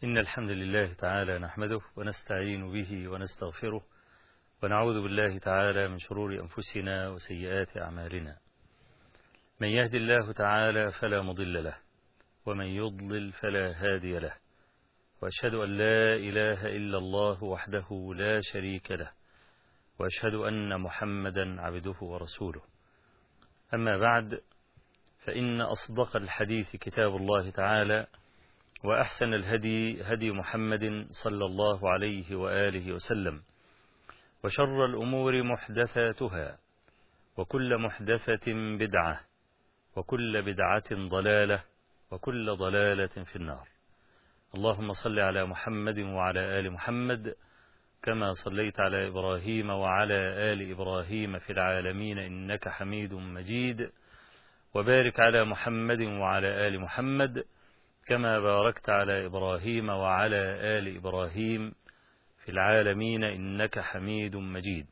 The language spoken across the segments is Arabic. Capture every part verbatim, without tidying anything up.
إن الحمد لله تعالى نحمده ونستعين به ونستغفره ونعوذ بالله تعالى من شرور أنفسنا وسيئات أعمالنا. من يهد الله تعالى فلا مضل له ومن يضلل فلا هادي له، وأشهد أن لا إله إلا الله وحده لا شريك له، وأشهد أن محمدا عبده ورسوله. أما بعد، فإن أصدق الحديث كتاب الله تعالى، وأحسن الهدي هدي محمد صلى الله عليه وآله وسلم، وشر الأمور محدثاتها، وكل محدثة بدعة، وكل بدعة ضلالة، وكل ضلالة في النار. اللهم صل على محمد وعلى آل محمد كما صليت على إبراهيم وعلى آل إبراهيم في العالمين إنك حميد مجيد، وبارك على محمد وعلى آل محمد كما باركت على إبراهيم وعلى آل إبراهيم في العالمين إنك حميد مجيد.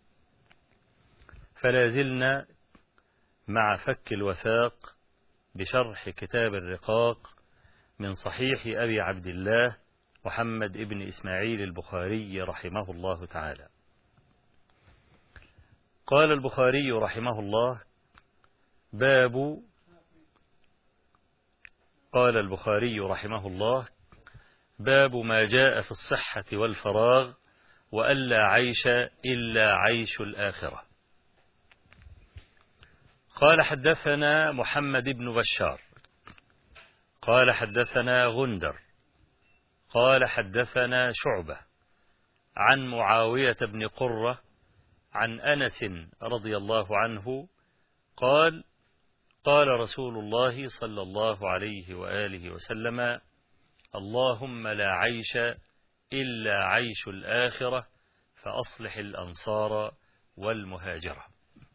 فلا زلنا مع فك الوثاق بشرح كتاب الرقاق من صحيح أبي عبد الله محمد ابن إسماعيل البخاري رحمه الله تعالى. قال البخاري رحمه الله: باب قال البخاري رحمه الله باب ما جاء في الصحة والفراغ وألا عيش إلا عيش الآخرة. قال: حدثنا محمد بن بشار قال حدثنا غندر قال حدثنا شعبة عن معاوية بن قرة عن أنس رضي الله عنه قال: قال رسول الله صلى الله عليه وآله وسلم: اللهم لا عيش إلا عيش الآخرة فأصلح الأنصار والمهاجرة.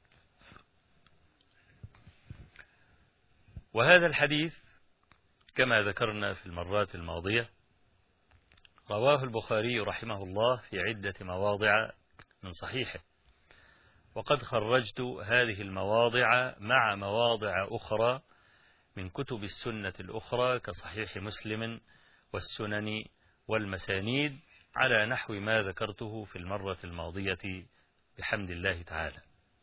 وهذا الحديث كما ذكرنا في المرات الماضية رواه البخاري رحمه الله في عدة مواضع من صحيحه، وقد خرجت هذه المواضع مع مواضع أخرى من كتب السنة الأخرى كصحيح مسلم والسنن والمسانيد على نحو ما ذكرته في المرة الماضية بحمد الله تعالى.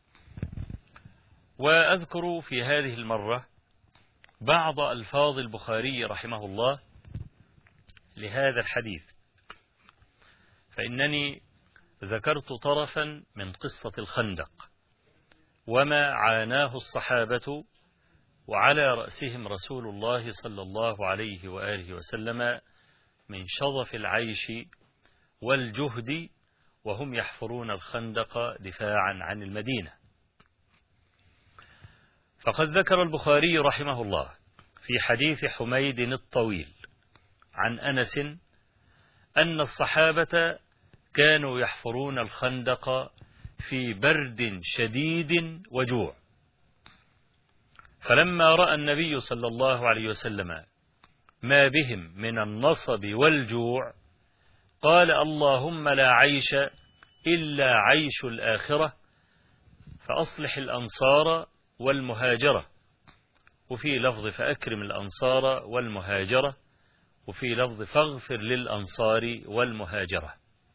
وأذكر في هذه المرة بعض ألفاظ البخاري رحمه الله لهذا الحديث، فإنني ذكرت طرفا من قصة الخندق وما عاناه الصحابة وعلى رأسهم رسول الله صلى الله عليه وآله وسلم من شظف العيش والجهد وهم يحفرون الخندق دفاعا عن المدينة. فقد ذكر البخاري رحمه الله في حديث حميد الطويل عن أنس أن الصحابة كانوا يحفرون الخندق في برد شديد وجوع، فلما رأى النبي صلى الله عليه وسلم ما بهم من النصب والجوع قال: اللهم لا عيش إلا عيش الآخرة فأصلح الأنصار والمهاجرة، وفي لفظ فأكرم الأنصار والمهاجرة، وفي لفظ فاغفر للأنصار والمهاجرة.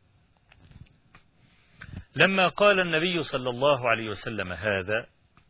لما قال النبي صلى الله عليه وسلم هذا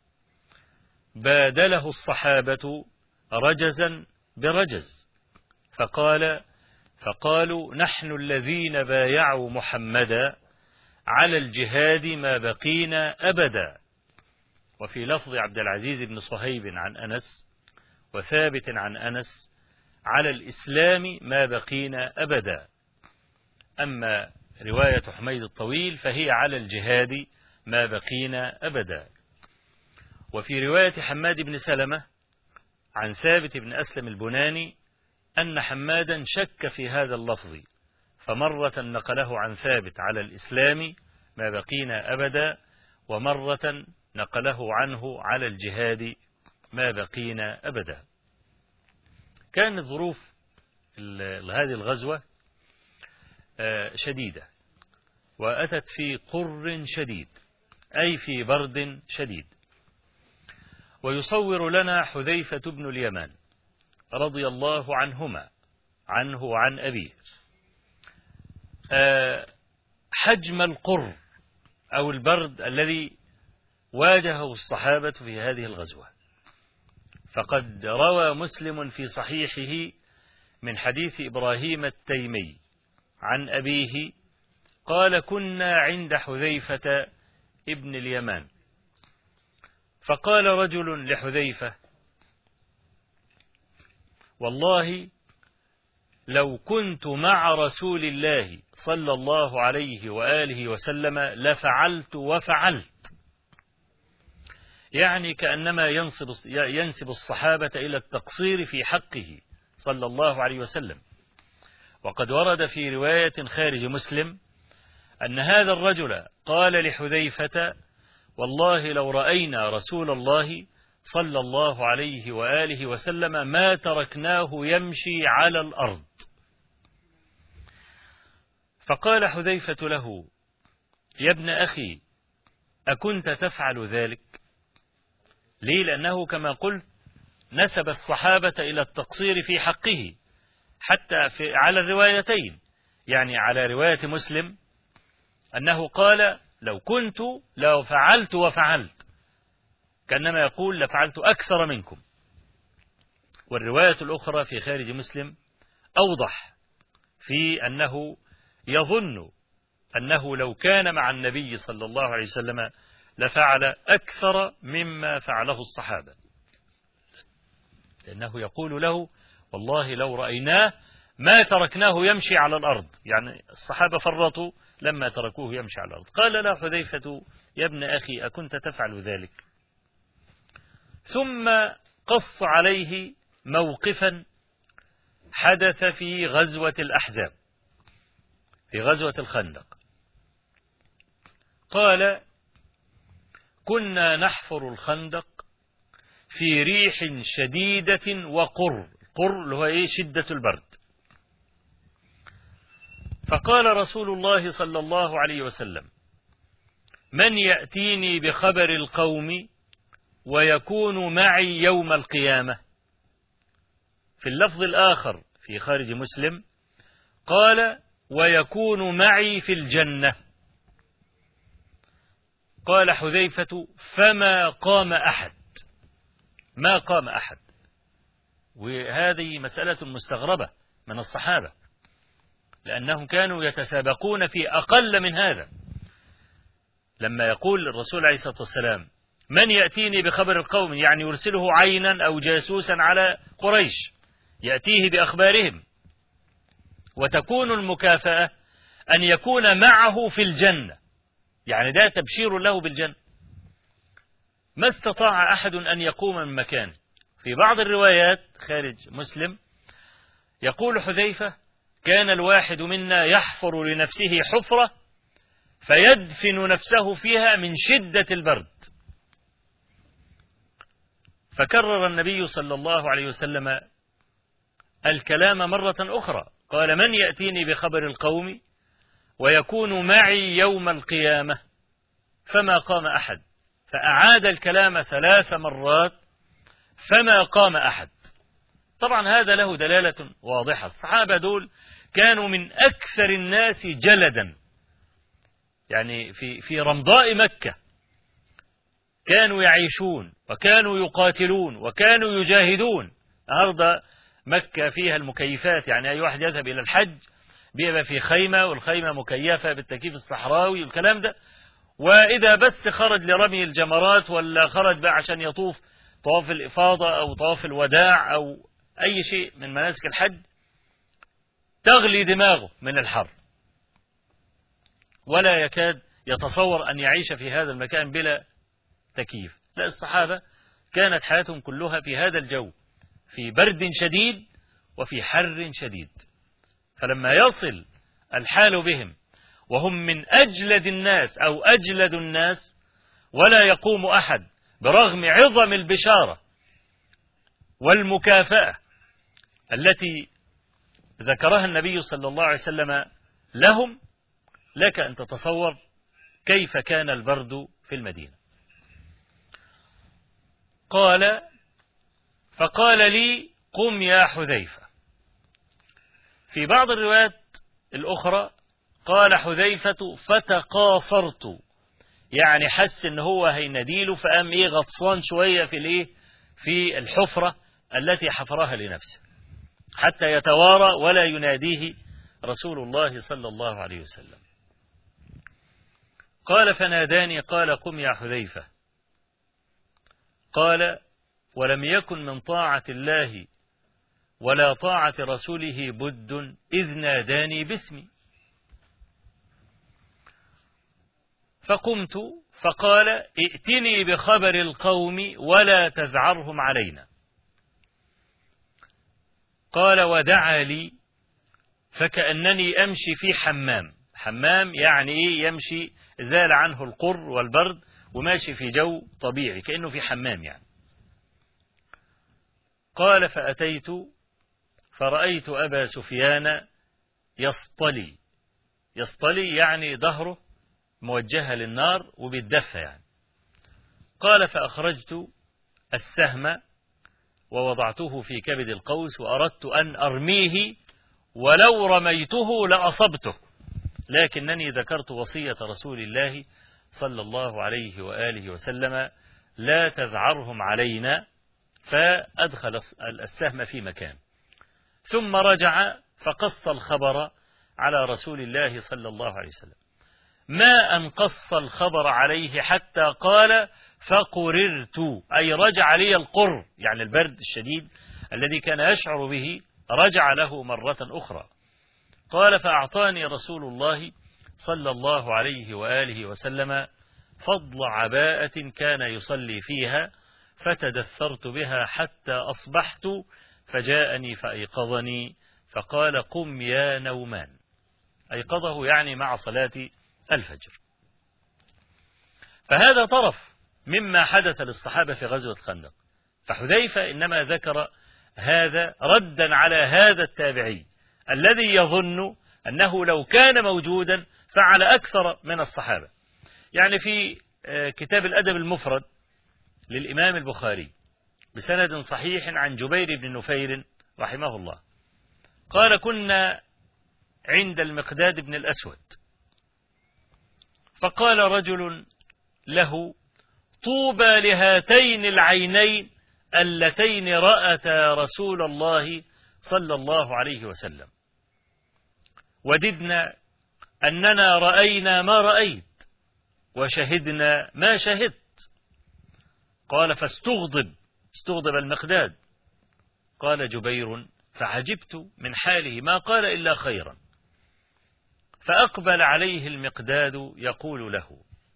بادله الصحابة رجزا برجز، فقال فقالوا: نحن الذين بايعوا محمدا على الجهاد ما بقينا أبدا. وفي لفظ عبد العزيز بن صهيب عن أنس وثابت عن أنس: على الإسلام ما بقينا أبدا. أما رواية حميد الطويل فهي على الجهاد ما بقينا أبدا. وفي رواية حماد بن سلمة عن ثابت بن أسلم البناني أن حمادا شك في هذا اللفظ، فمرة نقله عن ثابت على الإسلام ما بقينا أبدا، ومرة نقله عنه على الجهاد ما بقينا أبدا. كانت ظروف هذه الغزوة شديدة، وأتت في قر شديد أي في برد شديد. ويصور لنا حذيفة بن اليمان رضي الله عنهما عنه وعن أبيه. حجم القر أو البرد الذي واجهه الصحابة في هذه الغزوة، فقد روى مسلم في صحيحه من حديث إبراهيم التيمي عن أبيه قال: كنا عند حذيفة ابن اليمان، فقال رجل لحذيفة: والله لو كنت مع رسول الله صلى الله عليه وآله وسلم لفعلت وفعلت. يعني كأنما ينسب ينسب الصحابة إلى التقصير في حقه صلى الله عليه وسلم. وقد ورد في رواية خارج مسلم أن هذا الرجل قال لحذيفة: والله لو رأينا رسول الله صلى الله عليه وآله وسلم ما تركناه يمشي على الأرض. فقال حذيفة له: يا ابن أخي أكنت تفعل ذلك؟ ليه؟ لأنه كما قلت نسب الصحابة إلى التقصير في حقه حتى في على الروايتين، يعني على رواية مسلم أنه قال: لو كنت لو فعلت وفعلت، كأنما يقول لفعلت أكثر منكم. والرواية الأخرى في خارج مسلم أوضح في أنه يظن أنه لو كان مع النبي صلى الله عليه وسلم لفعل أكثر مما فعله الصحابة، لأنه يقول له: والله لو رأيناه ما تركناه يمشي على الأرض. يعني الصحابة فرطوا لما تركوه يمشي على الأرض. قال له حذيفة: يا ابن أخي أكنت تفعل ذلك؟ ثم قص عليه موقفا حدث في غزوة الأحزاب، في غزوة الخندق. قال: كنا نحفر الخندق في ريح شديدة وقر، قر اللي هو إيه؟ شدة البرد. فقال رسول الله صلى الله عليه وسلم: من يأتيني بخبر القوم ويكون معي يوم القيامة؟ في اللفظ الآخر في خارج مسلم قال: ويكون معي في الجنة. قال حذيفة: فما قام أحد، ما قام أحد. وهذه مسألة مستغربة من الصحابة، لأنهم كانوا يتسابقون في أقل من هذا. لما يقول الرسول عليه الصلاة والسلام: من يأتيني بخبر القوم، يعني يرسله عينا أو جاسوسا على قريش يأتيه بأخبارهم، وتكون المكافأة أن يكون معه في الجنة، يعني ده تبشير له بالجنة. ما استطاع أحد أن يقوم من مكانه. في بعض الروايات خارج مسلم يقول حذيفة: كان الواحد منا يحفر لنفسه حفرة فيدفن نفسه فيها من شدة البرد. فكرر النبي صلى الله عليه وسلم الكلام مرة أخرى، قال: من يأتيني بخبر القوم ويكون معي يوم القيامة؟ فما قام أحد. فأعاد الكلام ثلاث مرات: فما قام أحد. طبعا هذا له دلالة واضحة. الصحابة دول كانوا من أكثر الناس جلدا، يعني في في رمضاء مكة كانوا يعيشون وكانوا يقاتلون وكانوا يجاهدون. النهارده مكة فيها المكيفات، يعني أي واحد يذهب إلى الحج بيبقى في خيمة، والخيمة مكيفة بالتكييف الصحراوي والكلام ده، وإذا بس خرج لرمي الجمرات ولا خرج بقى عشان يطوف طواف الإفاضة أو طواف الوداع أو أي شيء من مناسك الحج تغلي دماغه من الحر، ولا يكاد يتصور أن يعيش في هذا المكان بلا تكييف. لا، الصحابة كانت حياتهم كلها في هذا الجو، في برد شديد وفي حر شديد. فلما يصل الحال بهم وهم من أجلد الناس أو أجلد الناس ولا يقوم أحد برغم عظم البشارة والمكافأة التي ذكرها النبي صلى الله عليه وسلم لهم، لك أن تتصور كيف كان البرد في المدينة. قال: فقال لي: قم يا حذيفة. في بعض الروايات الأخرى قال حذيفة فتقاصرت، يعني حس ان هو هينديله فقام ايه غطسان شوية في الايه في الحفرة التي حفرها لنفسه حتى يتوارى ولا يناديه رسول الله صلى الله عليه وسلم. قال فناداني قال قم يا حذيفة. قال ولم يكن من طاعة الله ولا طاعة رسوله بد إذ ناداني باسمي. فقمت فقال ائتني بخبر القوم ولا تذعرهم علينا. قال ودعا لي فكأنني أمشي في حمام. حمام يعني إيه؟ يمشي زال عنه القر والبرد وماشي في جو طبيعي كأنه في حمام يعني. قال فأتيت فرأيت أبا سفيان يصطلي. يصطلي يعني ظهره موجهة للنار وبيتدفى يعني. قال فأخرجت السهم ووضعته في كبد القوس وأردت أن أرميه ولو رميته لأصبته، لكنني ذكرت وصية رسول الله صلى الله عليه وآله وسلم لا تذعرهم علينا، فأدخل السهم في مكان، ثم رجع فقص الخبر على رسول الله صلى الله عليه وسلم. ما أن قص الخبر عليه حتى قال فقررت، أي رجع لي القر، يعني البرد الشديد الذي كان يشعر به رجع له مرة أخرى. قال فأعطاني رسول الله صلى الله عليه وآله وسلم فضل عباءة كان يصلي فيها فتدثرت بها حتى أصبحت، فجاءني فأيقظني فقال قم يا نومان. أيقظه يعني مع صلاة الفجر. فهذا طرف مما حدث للصحابة في غزوة الخندق. فحذيفة إنما ذكر هذا ردا على هذا التابعي الذي يظن أنه لو كان موجودا فعل أكثر من الصحابة. يعني في كتاب الأدب المفرد للإمام البخاري بسند صحيح عن جبير بن نفير رحمه الله قال كنا عند المقداد بن الأسود فقال رجل له طوبى لهاتين العينين اللتين رأتا رسول الله صلى الله عليه وسلم، وددنا أننا رأينا ما رأيت وشهدنا ما شهدت. قال فاستغضب، استغضب المقداد. قال جبير فعجبت من حاله ما قال إلا خيرا. فأقبل عليه المقداد يقول له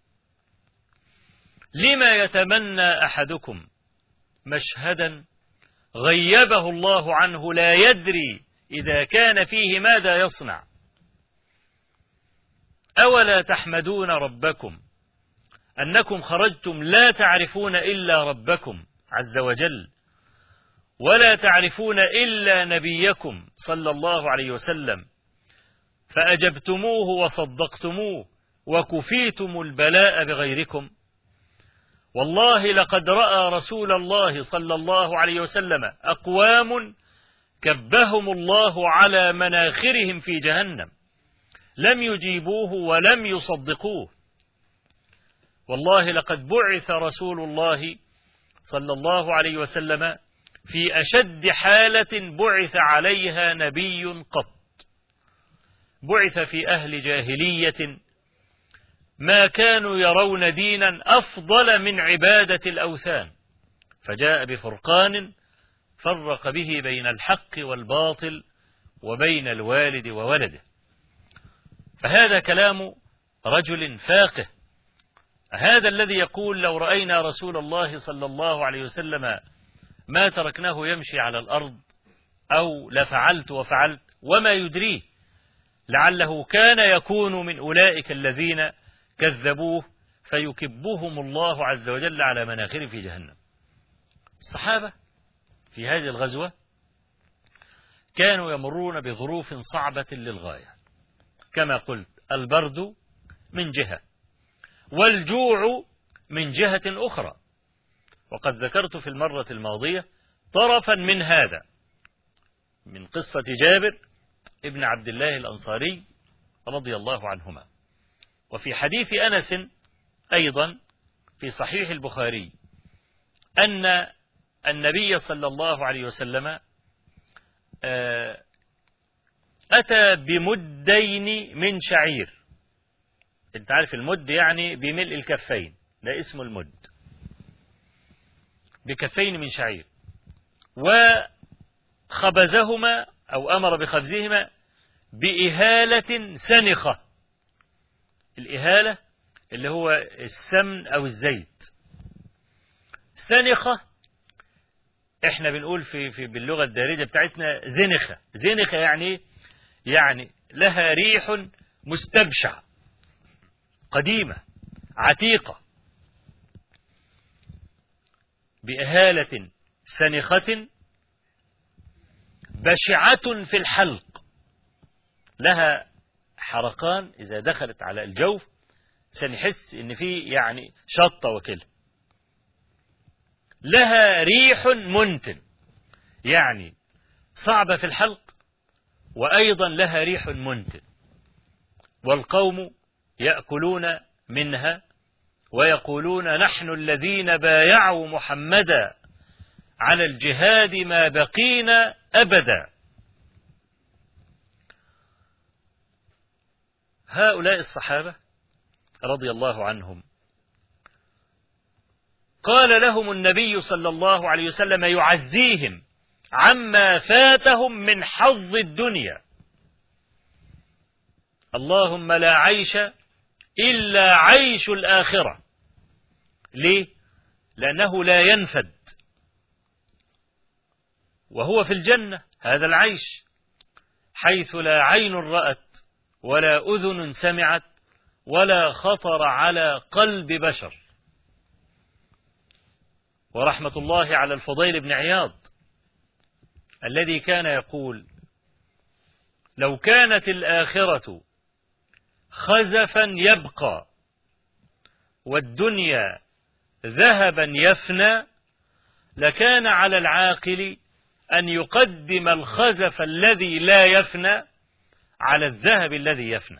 لما يتمنى أحدكم مشهدا غيبه الله عنه لا يدري إذا كان فيه ماذا يصنع؟ أولا تحمدون ربكم أنكم خرجتم لا تعرفون إلا ربكم عز وجل ولا تعرفون إلا نبيكم صلى الله عليه وسلم، فأجبتموه وصدقتموه وكفيتم البلاء بغيركم. والله لقد رأى رسول الله صلى الله عليه وسلم أقوام كبهم الله على مناخرهم في جهنم لم يجيبوه ولم يصدقوه. والله لقد بعث رسول الله صلى الله عليه وسلم في أشد حالة بعث عليها نبي قط. بعث في أهل جاهلية ما كانوا يرون دينا أفضل من عبادة الأوثان، فجاء بفرقان فرق به بين الحق والباطل وبين الوالد وولده. فهذا كلام رجل فاقه، هذا الذي يقول لو رأينا رسول الله صلى الله عليه وسلم ما تركناه يمشي على الأرض أو لفعلت وفعلت، وما يدريه لعله كان يكون من أولئك الذين كذبوه فيكبهم الله عز وجل على مناخر في جهنم. الصحابة في هذه الغزوة كانوا يمرون بظروف صعبة للغاية، كما قلت البرد من جهة والجوع من جهة أخرى، وقد ذكرت في المرة الماضية طرفا من هذا من قصة جابر ابن عبد الله الأنصاري رضي الله عنهما. وفي حديث أنس أيضا في صحيح البخاري أن النبي صلى الله عليه وسلم أتى بمدين من شعير. أنت عارف المد يعني بملء الكفين، ده اسمه المد، بكفين من شعير، وخبزهما أو أمر بخبزهما بإهالة سنخة. الإهالة اللي هو السمن أو الزيت. سنخة احنا بنقول في في باللغة الدارجة بتاعتنا زنخة. زنخة يعني يعني لها ريح مستبشع، قديمة عتيقة. بإهالة سنخة بشعة في الحلق، لها حرقان إذا دخلت على الجوف سنحس إن في يعني شطة وكله. لها ريح منتن، يعني صعبة في الحلق وأيضا لها ريح منتن. والقوم يأكلون منها ويقولون نحن الذين بايعوا محمدا على الجهاد ما بقينا أبدا. هؤلاء الصحابة رضي الله عنهم قال لهم النبي صلى الله عليه وسلم يعزيهم عما فاتهم من حظ الدنيا: اللهم لا عيش إلا عيش الآخرة. ليه؟ لأنه لا ينفد، وهو في الجنة هذا العيش حيث لا عين رأت ولا أذن سمعت ولا خطر على قلب بشر. ورحمة الله على الفضيل بن عياض الذي كان يقول: لو كانت الآخرة خزفا يبقى والدنيا ذهبا يفنى لكان على العاقل أن يقدم الخزف الذي لا يفنى على الذهب الذي يفنى.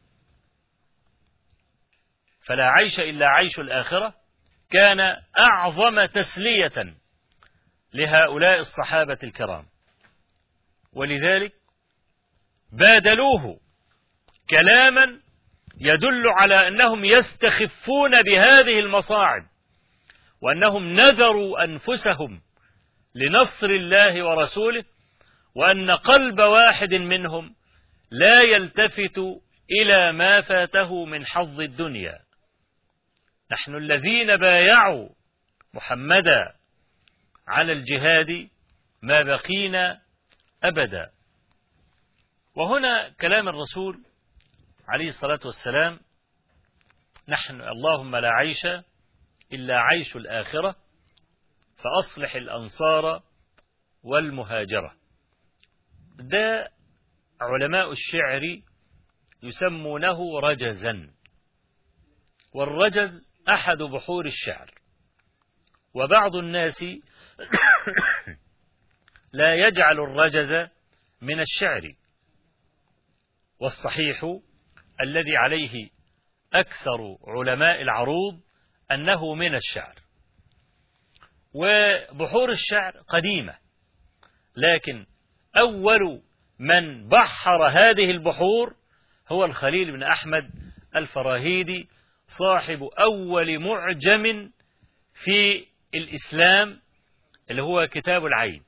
فلا عيش إلا عيش الآخرة كان أعظم تسلية لهؤلاء الصحابة الكرام، ولذلك بادلوه كلاما يدل على أنهم يستخفون بهذه المصاعب، وأنهم نذروا أنفسهم لنصر الله ورسوله، وأن قلب واحد منهم لا يلتفت إلى ما فاته من حظ الدنيا. نحن الذين بايعوا محمدا على الجهاد ما بقينا أبدا. وهنا كلام الرسول عليه الصلاة والسلام: نحن اللهم لا عيش إلا عيش الآخرة فأصلح الأنصار والمهاجرة. ده علماء الشعر يسمونه رجزا، والرجز أحد بحور الشعر. وبعض الناس لا يجعل الرجز من الشعر، والصحيح الذي عليه أكثر علماء العروض أنه من الشعر. وبحور الشعر قديمة، لكن أول من بحر هذه البحور هو الخليل بن أحمد الفراهيدي، صاحب أول معجم في الإسلام اللي هو كتاب العين.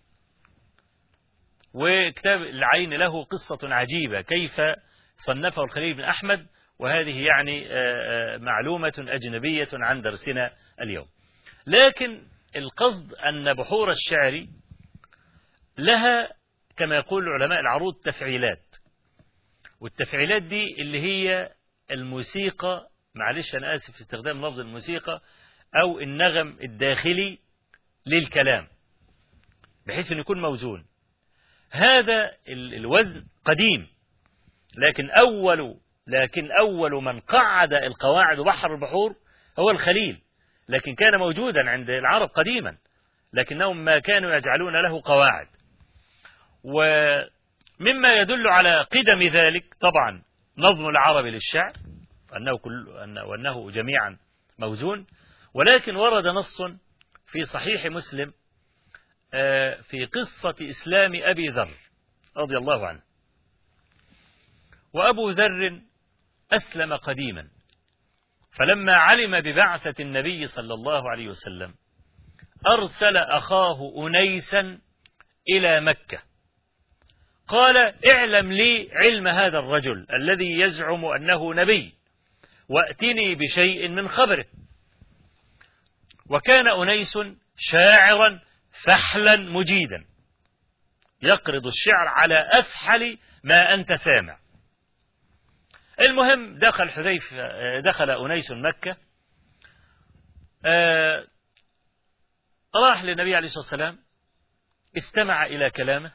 وكتاب العين له قصة عجيبة كيف صنفه الخليل بن أحمد، وهذه يعني معلومة أجنبية عن درسنا اليوم. لكن القصد أن بحور الشعر لها كما يقول علماء العروض تفعيلات، والتفعيلات دي اللي هي الموسيقى، معلش أنا آسف في استخدام لفظ الموسيقى، أو النغم الداخلي للكلام بحيث أن يكون موزون. هذا الوزن قديم، لكن أول لكن أول من قعد القواعد وبحر البحور هو الخليل، لكن كان موجودا عند العرب قديما، لكنهم ما كانوا يجعلون له قواعد. مما يدل على قدم ذلك طبعا نظم العرب للشعر أنه كل وأنه جميعا موزون، ولكن ورد نص في صحيح مسلم في قصة إسلام أبي ذر رضي الله عنه. وأبو ذر أسلم قديما، فلما علم ببعثة النبي صلى الله عليه وسلم أرسل أخاه أنيسا إلى مكة، قال اعلم لي علم هذا الرجل الذي يزعم أنه نبي وأتني بشيء من خبره. وكان أنيس شاعرا فحلا مجيدا يقرض الشعر على أفحل ما أنت سامع. المهم دخل حذيفة دخل أنيس مكة، آه راح للنبي عليه الصلاة والسلام، استمع إلى كلامه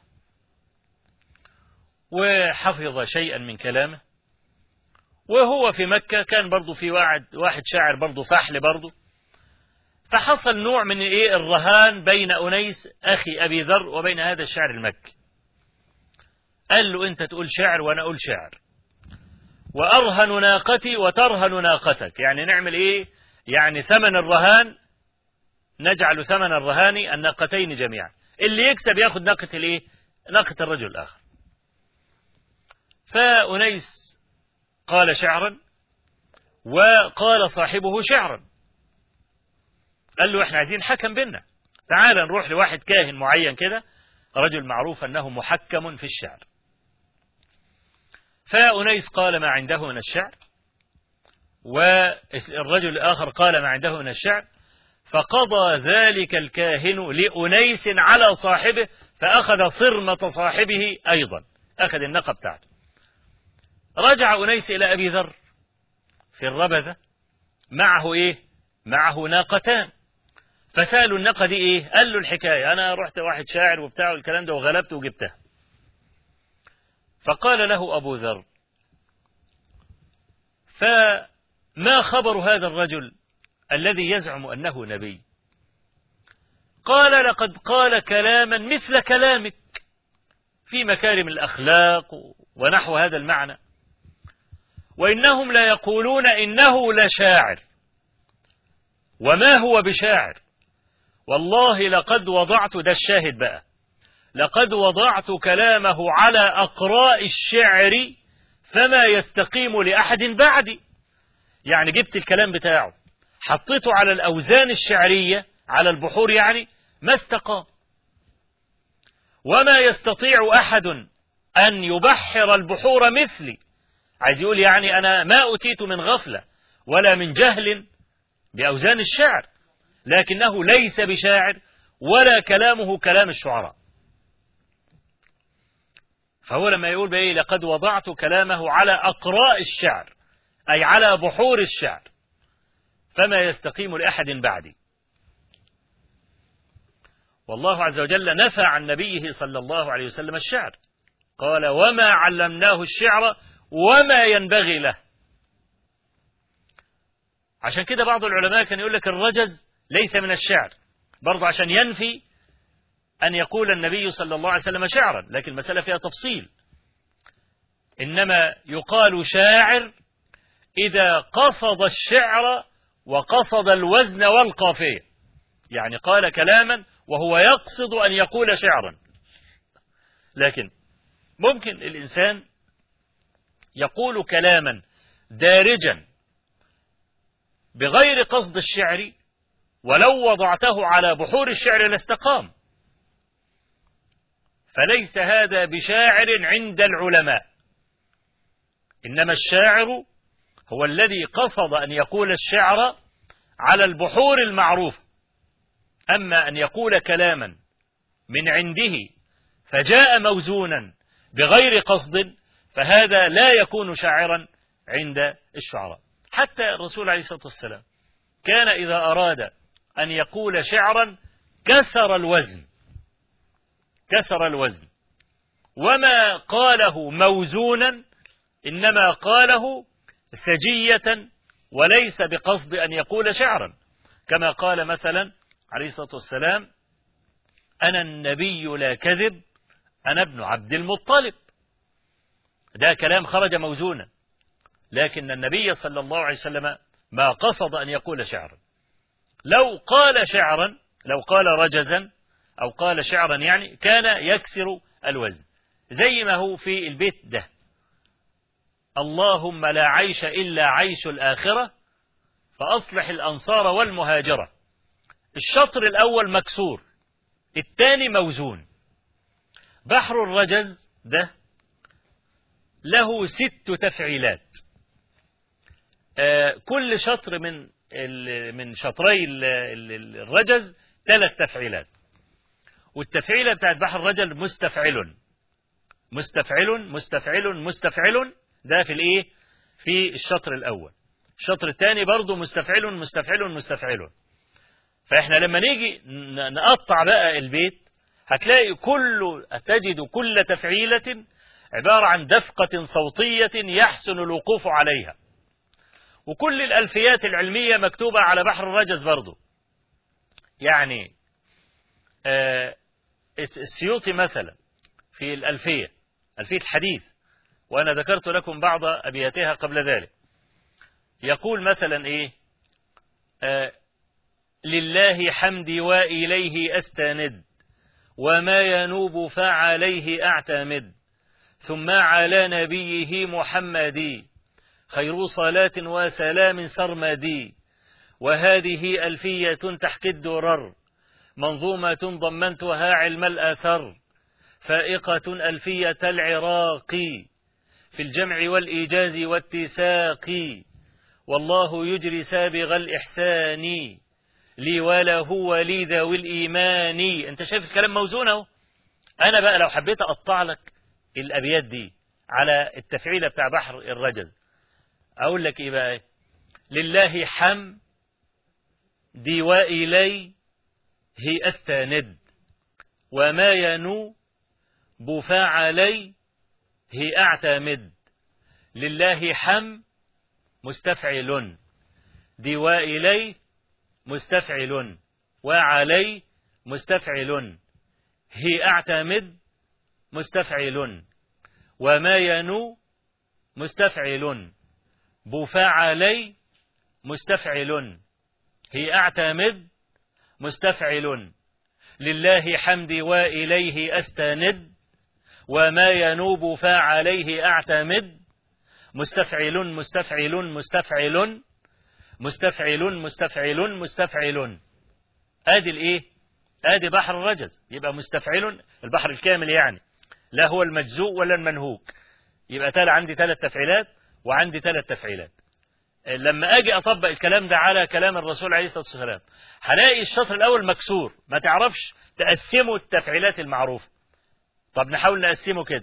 وحفظ شيئا من كلامه. وهو في مكة كان برضو في واحد, واحد شاعر برضو فحل برضو، فحصل نوع من إيه الرهان بين أنيس أخي أبي ذر وبين هذا الشاعر المكي. قال له أنت تقول شعر وأنا أقول شعر، وأرهن ناقتي وترهن ناقتك، يعني نعمل إيه؟ يعني ثمن الرهان نجعل ثمن الرهان الناقتين جميعا، اللي يكسب ياخد ناقة الإيه؟ ناقة الرجل الآخر. فأنيس قال شعرا وقال صاحبه شعرا، قال له احنا عايزين حكم بينا، تعال نروح لواحد كاهن معين كده، رجل معروف أنه محكم في الشعر. فأنيس قال ما عنده من الشعر، والرجل الآخر قال ما عنده من الشعر، فقضى ذلك الكاهن لأنيس على صاحبه، فأخذ صرمة صاحبه أيضا، أخذ الناقة بتاعته. رجع أنيس إلى أبي ذر في الربذة معه إيه؟ معه ناقتان، فسألوا الناقة دي إيه؟ قال له الحكاية أنا رحت واحد شاعر وبتاع الكلام ده وغلبت وجبتها. فقال له أبو ذر فما خبر هذا الرجل الذي يزعم أنه نبي؟ قال لقد قال كلاما مثل كلامك في مكارم الأخلاق ونحو هذا المعنى، وإنهم لا يقولون إنه لشاعر وما هو بشاعر، والله لقد وضعت، ده الشاهد بقى، لقد وضعت كلامه على أقراء الشعر فما يستقيم لأحد بعدي. يعني جبت الكلام بتاعه حطيته على الأوزان الشعرية على البحور، يعني ما استقام. وما يستطيع أحد أن يبحر البحور مثلي، عايز يقول يعني أنا ما أتيت من غفلة ولا من جهل بأوزان الشعر، لكنه ليس بشاعر ولا كلامه كلام الشعراء. فهو لما يقول بإيه لقد وضعت كلامه على أقراء الشعر أي على بحور الشعر فما يستقيم لأحد بعدي. والله عز وجل نفى عن نبيه صلى الله عليه وسلم الشعر، قال وما علمناه الشعر وما ينبغي له. عشان كده بعض العلماء كان يقول لك الرجز ليس من الشعر، برضه عشان ينفي أن يقول النبي صلى الله عليه وسلم شعرا، لكن المسألة فيها تفصيل. إنما يقال شاعر إذا قصد الشعر وقصد الوزن والقافية، يعني قال كلاما وهو يقصد أن يقول شعرا. لكن ممكن الإنسان يقول كلاما دارجا بغير قصد الشعر، ولو وضعته على بحور الشعر لاستقام، فليس هذا بشاعر عند العلماء. إنما الشاعر هو الذي قصد أن يقول الشعر على البحور المعروفة. أما أن يقول كلاما من عنده فجاء موزونا بغير قصد، فهذا لا يكون شاعرا عند الشعراء. حتى الرسول عليه الصلاة والسلام كان إذا أراد أن يقول شعرا كسر الوزن كسر الوزن وما قاله موزونا، إنما قاله سجية وليس بقصد أن يقول شعرا، كما قال مثلا عليه الصلاة والسلام أنا النبي لا كذب أنا ابن عبد المطلب. ده كلام خرج موزونا، لكن النبي صلى الله عليه وسلم ما قصد أن يقول شعرا. لو قال شعرا، لو قال رجزا أو قال شعرا يعني كان يكسر الوزن، زي ما هو في البيت ده: اللهم لا عيش إلا عيش الآخرة فأصلح الأنصار والمهاجرة. الشطر الأول مكسور، الثاني موزون. بحر الرجز ده له ست تفعيلات، آه كل شطر من من شطري الرجز ثلاث تفعيلات، والتفعيلة بتاعت بحر الرجل مستفعل مستفعل مستفعل مستفعل، ده في الايه؟ في الشطر الأول. الشطر الثاني برضه مستفعل مستفعل مستفعل. فإحنا لما نيجي نقطع بقى البيت هتلاقي كل تجد كل تفعيلة عبارة عن دفقة صوتية يحسن الوقوف عليها، وكل الألفيات العلمية مكتوبة على بحر الرجز برضه. يعني آه السيوطي مثلا في الألفية، ألفية الحديث، وأنا ذكرت لكم بعض أبياتها قبل ذلك، يقول مثلا إيه؟ آه لله حمدي وإليه أستند، وما ينوب فعليه أعتمد، ثم على نبيه محمد خير صلاة وسلام سرمدي، وهذه ألفية تحكي الدرر منظومة ضمنتها علم الأثر، فائقة ألفية العراق في الجمع والإيجاز والتساق، والله يجري سابغ الإحسان لي وله ولي ذوي الإيمان. أنت شايف الكلام موزون اهو. أنا بقى لو حبيت أقطع لك الأبيات دي على التفعيلة بتاع بحر الرجز أقول لك إيه بقى؟ لله حمدي وإليه أستند، وما ينو بفعليه أعتمد. لله حم مستفعل، دي وإليه مستفعل، وعليه مستفعل، هي أعتمد مستفعل، وما ينو مستفعل، بفعلي مستفعل، هي أعتمد مستفعل. لله حمدي وإليه أستند، وما ينوب فعليه أعتمد، مستفعل مستفعل مستفعل مستفعل مستفعل مستفعل. ادي الايه؟ ادي بحر الرجز. يبقى مستفعل البحر الكامل، يعني لا هو المجزوء ولا المنهوك. يبقى تالي عندي ثلاث تفعيلات وعندي ثلاث تفعيلات. لما اجي اطبق الكلام ده على كلام الرسول عليه الصلاه والسلام هلاقي الشطر الاول مكسور، ما تعرفش تقسمه التفعيلات المعروفه. طب نحاول نقسمه كده: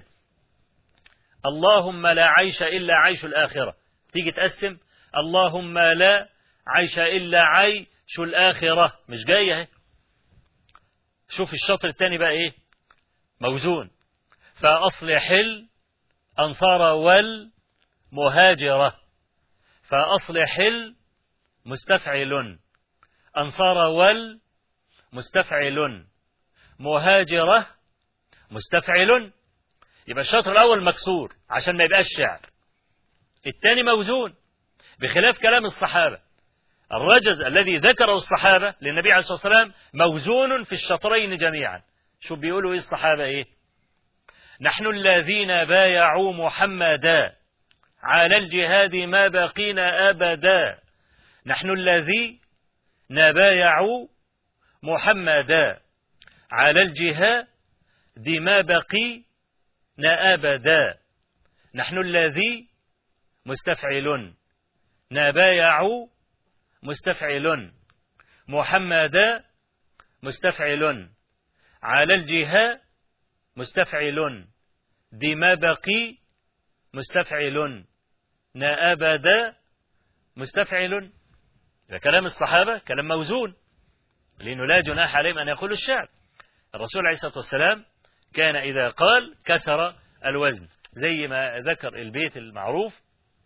اللهم لا عيش الا عيش الاخره. تيجي تقسم: اللهم لا عيش إلا عيش الآخرة. مش جاية اهي. شوف الشطر الثاني بقى إيه؟ موزون: فأصلح الأنصار والمهاجرة. فأصلح المستفعل، أنصار والمستفعل، مهاجرة مستفعل. يبقى الشطر الأول مكسور عشان ما يبقاش شعر. الثاني موزون بخلاف كلام الصحابة. الرجز الذي ذكره الصحابة للنبي عليه الصلاة والسلام موزون في الشطرين جميعا. شو بيقولوا إيه الصحابة؟ إيه؟ نحن الذين بايعوا محمدا على الجهاد ما بقينا أبدا. نحن الذين بايعوا محمدا على الجهاد ما بقينا أبدا. نحن الذي مستفعل، نبايعوا مستفعل، محمدا مستفعل، على الجهاد مستفعل، دما بقي مستفعل، نأبدا مستفعل. ده كلام الصحابة، كلام موزون، لأنه لا جناح عليهم أن يقولوا الشعر. الرسول عليه الصلاة والسلام كان إذا قال كسر الوزن، زي ما ذكر البيت المعروف: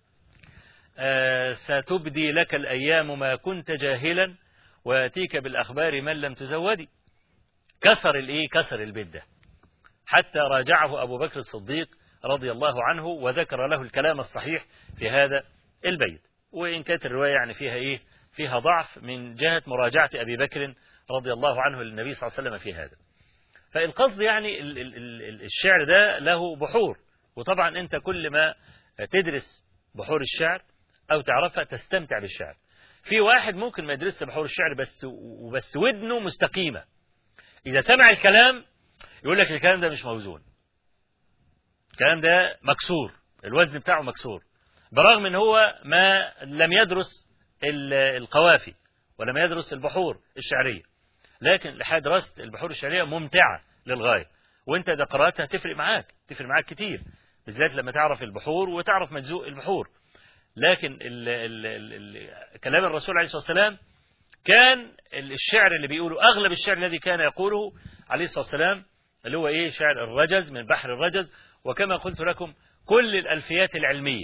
آه ستبدي لك الأيام ما كنت جاهلا ويأتيك بالأخبار من لم تزودي. كسر الإيه؟ كسر البيت ده، حتى راجعه أبو بكر الصديق رضي الله عنه، وذكر له الكلام الصحيح في هذا البيت، وإن كانت الرواية يعني فيها إيه فيها ضعف من جهة مراجعة أبي بكر رضي الله عنه للنبي صلى الله عليه وسلم في هذا. فالقصد يعني الشعر ده له بحور، وطبعا أنت كل ما تدرس بحور الشعر أو تعرفها تستمتع بالشعر. في واحد ممكن ما يدرسش بحور الشعر بس وبس ودنه مستقيمة، إذا سمع الكلام يقول لك الكلام ده مش موزون، الكلام ده مكسور، الوزن بتاعه مكسور، برغم ان هو ما لم يدرس القوافي ولم يدرس البحور الشعرية، لكن الحقيقة دراسة البحور الشعرية ممتعة للغاية، وانت اذا قرأتها تفرق معاك تفرق معاك كتير، بالذات لما تعرف البحور وتعرف مجزوء البحور. لكن ال ال ال ال كلام الرسول عليه الصلاة والسلام كان الشعر اللي بيقوله، أغلب الشعر الذي كان يقوله عليه الصلاة والسلام اللي هو إيه شعر الرجز من بحر الرجز. وكما قلت لكم كل الألفيات العلمية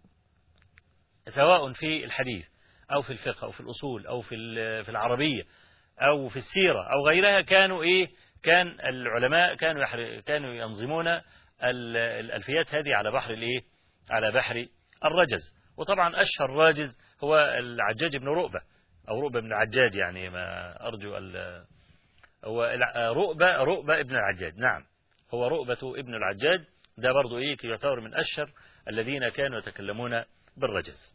سواء في الحديث أو في الفقه أو في الأصول أو في في العربية أو في السيرة أو غيرها كانوا إيه كان العلماء كانوا يحر كانوا ينظمون الألفيات هذه على بحر الإيه على بحر الرجز. وطبعا أشهر راجز هو العجاج بن رؤبة أو رؤبة بن العجاج، يعني ما أرجو هو رؤبة رؤبة ابن العجاج، نعم هو رؤبة ابن العجاج، ده برضو إيه يعتبر من أشهر الذين كانوا يتكلمون بالرجز.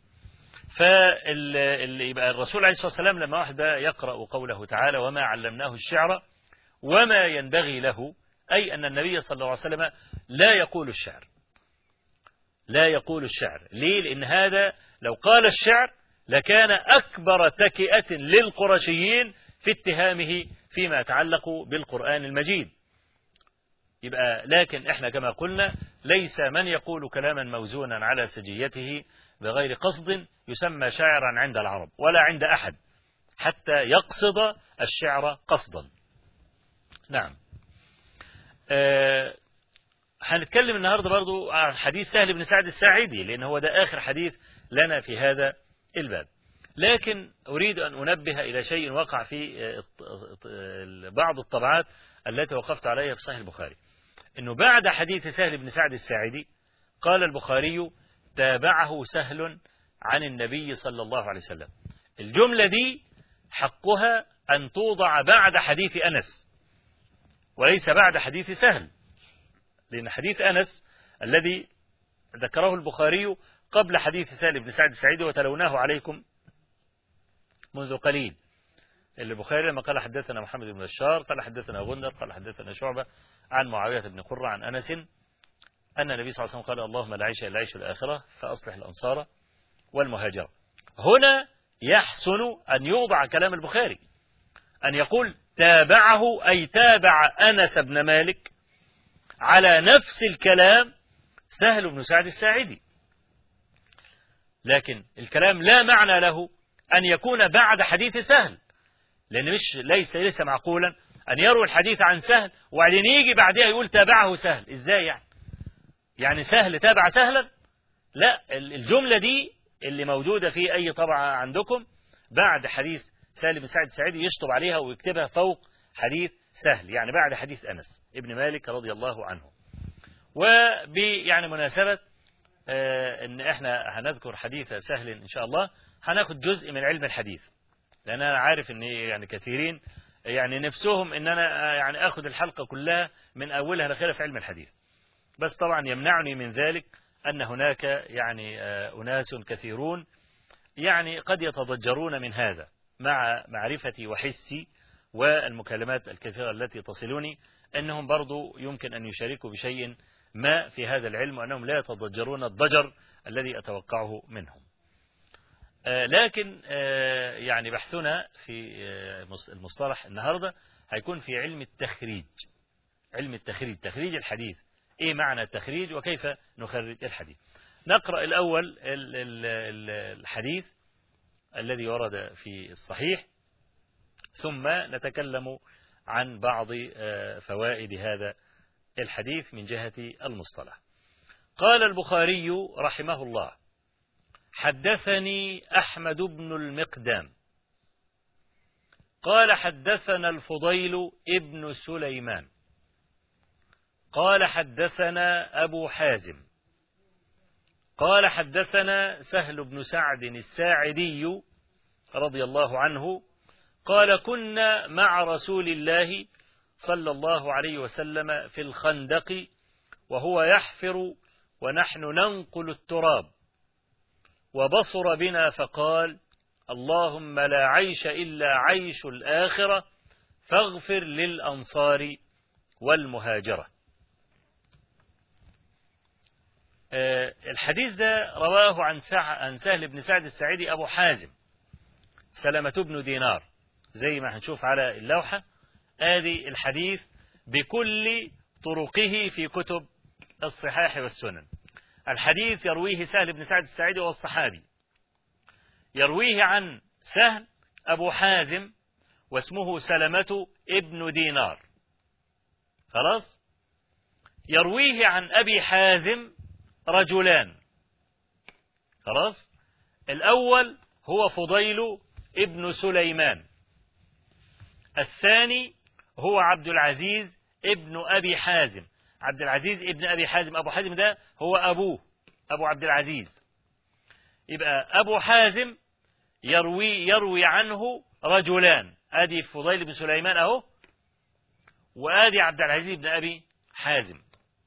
فاللي يبقى الرسول عليه الصلاة والسلام لما واحد يقرأ قوله تعالى وما علمناه الشعر وما ينبغي له، أي أن النبي صلى الله عليه وسلم لا يقول الشعر لا يقول الشعر ليه؟ لأن هذا لو قال الشعر لكان أكبر تكئة للقرشيين في اتهامه فيما يتعلق بالقرآن المجيد. يبقى لكن احنا كما قلنا ليس من يقول كلاما موزونا على سجيته بغير قصد يسمى شاعرا عند العرب ولا عند أحد حتى يقصد الشعر قصدا. نعم. أه هنتكلم النهاردة برضو عن حديث سهل بن سعد الساعدي، لأن هو ده آخر حديث لنا في هذا الباب. لكن أريد أن أنبه إلى شيء وقع في بعض الطبعات التي وقفت عليها في صحيح البخاري، أنه بعد حديث سهل بن سعد الساعدي قال البخاري تابعه سهل عن النبي صلى الله عليه وسلم. الجملة دي حقها أن توضع بعد حديث أنس وليس بعد حديث سهل، لأن حديث أنس الذي ذكره البخاري قبل حديث سهل بن سعد الساعدي وتلوناه عليكم منذ قليل. البخاري لما قال حدثنا محمد بن بشار قال حدثنا غندر قال حدثنا شعبة عن معاوية بن قرة عن أنس أن النبي صلى الله عليه وسلم قال اللهم لا عيش إلا عيش الآخرة فأصلح الأنصار والمهاجرة. هنا يحسن أن يوضع كلام البخاري أن يقول تابعه أي تابع أنس بن مالك على نفس الكلام سهل بن سعد الساعدي، لكن الكلام لا معنى له أن يكون بعد حديث سهل، لأن مش ليس ليس معقولا أن يروي الحديث عن سهل وبعدين يجي بعدها يقول تابعه سهل. إزاي يعني؟ يعني سهل تابع سهلا؟ لا، الجملة دي اللي موجودة في أي طبعة عندكم بعد حديث سهل بن سعد الساعدي يشطب عليها ويكتبها فوق حديث سهل، يعني بعد حديث أنس ابن مالك رضي الله عنه. وبيعني مناسبة آه ان احنا هنذكر حديث سهل ان شاء الله هناخد جزء من علم الحديث، لان انا عارف ان يعني كثيرين يعني نفسهم ان انا يعني اخذ الحلقة كلها من اولها لاخرها في علم الحديث، بس طبعا يمنعني من ذلك ان هناك يعني آه اناس كثيرون يعني قد يتضجرون من هذا مع معرفتي وحسي والمكالمات الكثيرة التي تصلني انهم برضو يمكن ان يشاركوا بشيء ما في هذا العلم وأنهم لا يتضجرون الضجر الذي أتوقعه منهم. آه لكن آه يعني بحثنا في آه المصطلح النهاردة هيكون في علم التخريج. علم التخريج، تخريج الحديث، إيه معنى التخريج وكيف نخرج الحديث. نقرأ الأول ال ال ال الحديث الذي ورد في الصحيح ثم نتكلم عن بعض آه فوائد هذا الحديث من جهة المصطلح. قال البخاري رحمه الله حدثني أحمد بن المقدام قال حدثنا الفضيل ابن سليمان قال حدثنا أبو حازم قال حدثنا سهل بن سعد الساعدي رضي الله عنه قال كنا مع رسول الله صلى الله عليه وسلم في الخندق وهو يحفر ونحن ننقل التراب وبصر بنا فقال اللهم لا عيش إلا عيش الآخرة فاغفر للأنصار والمهاجرة. الحديث ده رواه عن عن سهل بن سعد الساعدي أبو حازم سلمة بن دينار، زي ما هنشوف على اللوحة. آدي الحديث بكل طرقه في كتب الصحاح والسنن. الحديث يرويه سهل بن سعد الساعدي والصحابي، يرويه عن سهل أبو حازم واسمه سلمة ابن دينار، خلاص. يرويه عن أبي حازم رجلان، خلاص. الأول هو فضيل ابن سليمان، الثاني هو عبد العزيز ابن أبي حازم. عبد العزيز ابن أبي حازم، أبو حازم ده هو أبوه أبو عبد العزيز. يبقى أبو حازم يروي يروي عنه رجلان، آدي فضيل بن سليمان أهو، وآدي عبد العزيز بن أبي حازم.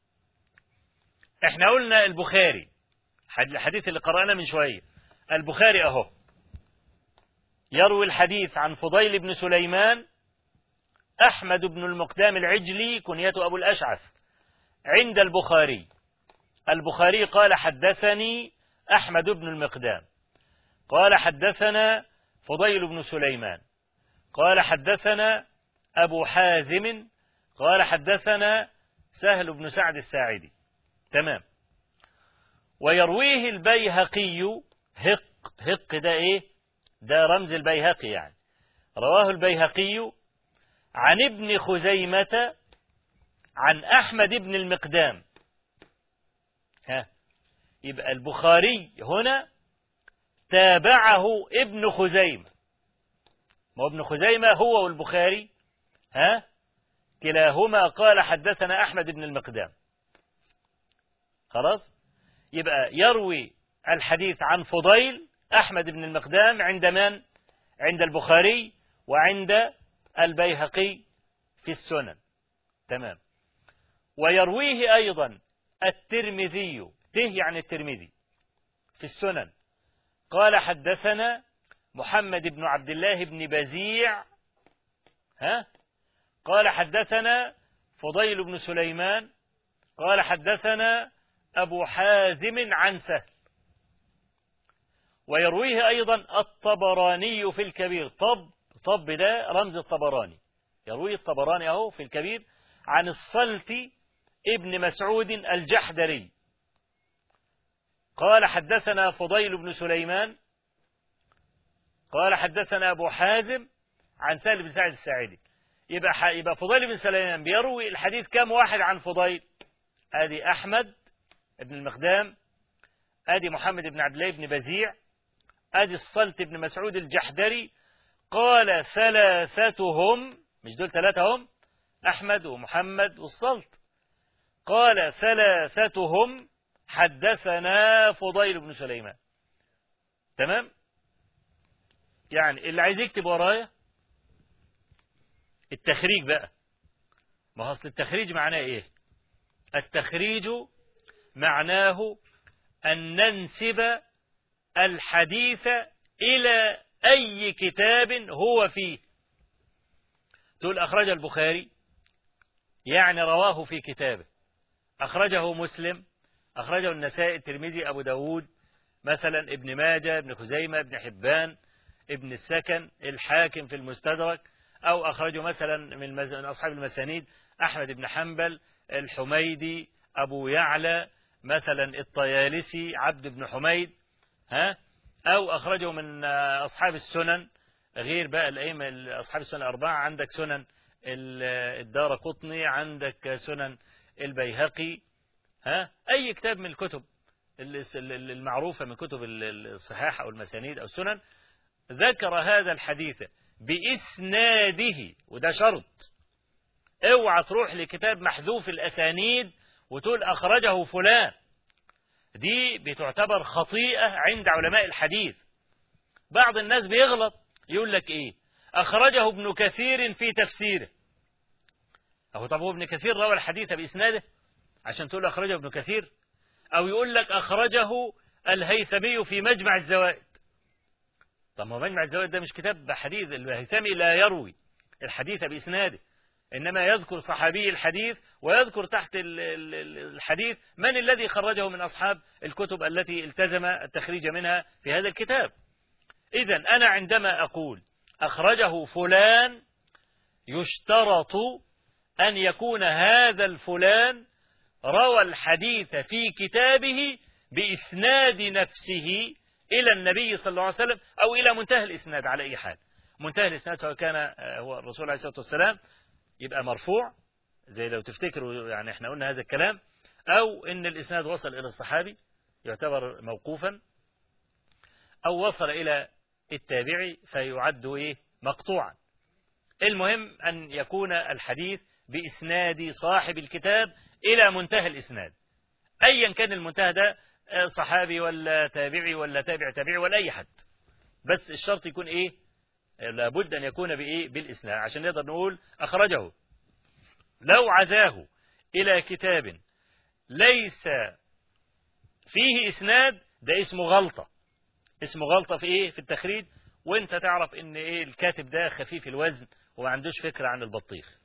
احنا قلنا البخاري، الحديث اللي قرأنا من شوية، البخاري أهو يروي الحديث عن فضيل بن سليمان أحمد بن المقدام العجلي كنيته أبو الأشعث عند البخاري. البخاري قال حدثني أحمد بن المقدام قال حدثنا فضيل بن سليمان قال حدثنا أبو حازم قال حدثنا سهل بن سعد الساعدي، تمام. ويرويه البيهقي، هق هق ده إيه؟ ده رمز البيهقي يعني. رواه البيهقي عن ابن خزيمة عن أحمد بن المقدام. ها، يبقى البخاري هنا تابعه ابن خزيمة، ما هو ابن خزيمة هو والبخاري ها كلاهما قال حدثنا أحمد بن المقدام، خلاص. يبقى يروي الحديث عن فضيل أحمد بن المقدام عند من؟ عند البخاري وعند البيهقي في السنن، تمام. ويرويه أيضا الترمذي، ته يعني الترمذي في السنن، قال حدثنا محمد بن عبد الله بن بزيع ها قال حدثنا فضيل بن سليمان قال حدثنا أبو حازم عن سهل. ويرويه أيضا الطبراني في الكبير، طب طب ده رمز الطبراني، يرويه الطبراني أهو في الكبير عن الصلت ابن مسعود الجحدري قال حدثنا فضيل بن سليمان قال حدثنا أبو حازم عن سهل بن سعد الساعدي. يبقى يبقى فضيل بن سليمان بيروي الحديث كم واحد عن فضيل؟ ادي أحمد بن المقدام، ادي محمد بن عبد الله بن بزيع، ادي الصلت بن مسعود الجحدري. قال ثلاثتهم، مش دول ثلاثة هم، أحمد ومحمد والصلت، قال ثلاثتهم حدثنا فضيل بن سليمان، تمام. يعني اللي عايز يكتب ورايا التخريج بقى، ما هو أصل التخريج معناه إيه؟ التخريج معناه أن ننسب الحديث إلى أي كتاب هو فيه. تقول أخرج البخاري، يعني رواه في كتابه، أخرجه مسلم، أخرجه النسائي، الترمذي، أبو داود مثلا، ابن ماجه، ابن خزيمة، ابن حبان، ابن السكن، الحاكم في المستدرك، أو أخرجه مثلا من أصحاب المسانيد أحمد بن حنبل، الحميدي، أبو يعلى مثلا، الطيالسي، عبد بن حميد، ها، أو أخرجه من أصحاب السنن، غير بقى الأئمة أصحاب السنن الأربعة، عندك سنن الدارقطني، عندك سنن البيهقي، ها، أي كتاب من الكتب المعروفة من كتب الصحاح أو المسانيد أو السنن ذكر هذا الحديث بإسناده، وده شرط، اوعى تروح لكتاب محذوف الأسانيد وتقول أخرجه فلان، دي بتعتبر خطيئة عند علماء الحديث. بعض الناس بيغلط يقول لك إيه، أخرجه ابن كثير في تفسيره. أهو طب هو ابن كثير روى الحديث بإسناده عشان تقول أخرجه ابن كثير؟ أو يقول لك أخرجه الهيثمي في مجمع الزوائد. طب ما مجمع الزوائد ده مش كتاب حديث، الهيثمي لا يروي الحديث بإسناده، إنما يذكر صحابي الحديث ويذكر تحت الحديث من الذي خرجه من أصحاب الكتب التي التزم التخريج منها في هذا الكتاب. إذن أنا عندما أقول أخرجه فلان يشترط أن يكون هذا الفلان روى الحديث في كتابه بإسناد نفسه إلى النبي صلى الله عليه وسلم أو إلى منتهى الإسناد. على أي حال منتهى الإسناد سواء كان هو الرسول عليه الصلاة والسلام يبقى مرفوع زي لو تفتكروا يعني احنا قلنا هذا الكلام، أو إن الإسناد وصل إلى الصحابي يعتبر موقوفا، أو وصل إلى التابعي فيعد إيه مقطوعا. المهم أن يكون الحديث بإسناد صاحب الكتاب إلى منتهى الإسناد، أيا كان المنتهى ده صحابي ولا تابعي ولا تابع تابعي ولا أي حد، بس الشرط يكون إيه، لابد أن يكون بإيه بالإسناد عشان نقدر نقول أخرجه. لو عزاه إلى كتاب ليس فيه إسناد ده اسمه غلطة، اسمه غلطة في إيه في التخريج، وانت تعرف ان ايه الكاتب ده خفيف الوزن وما عندوش فكرة عن البطيخ.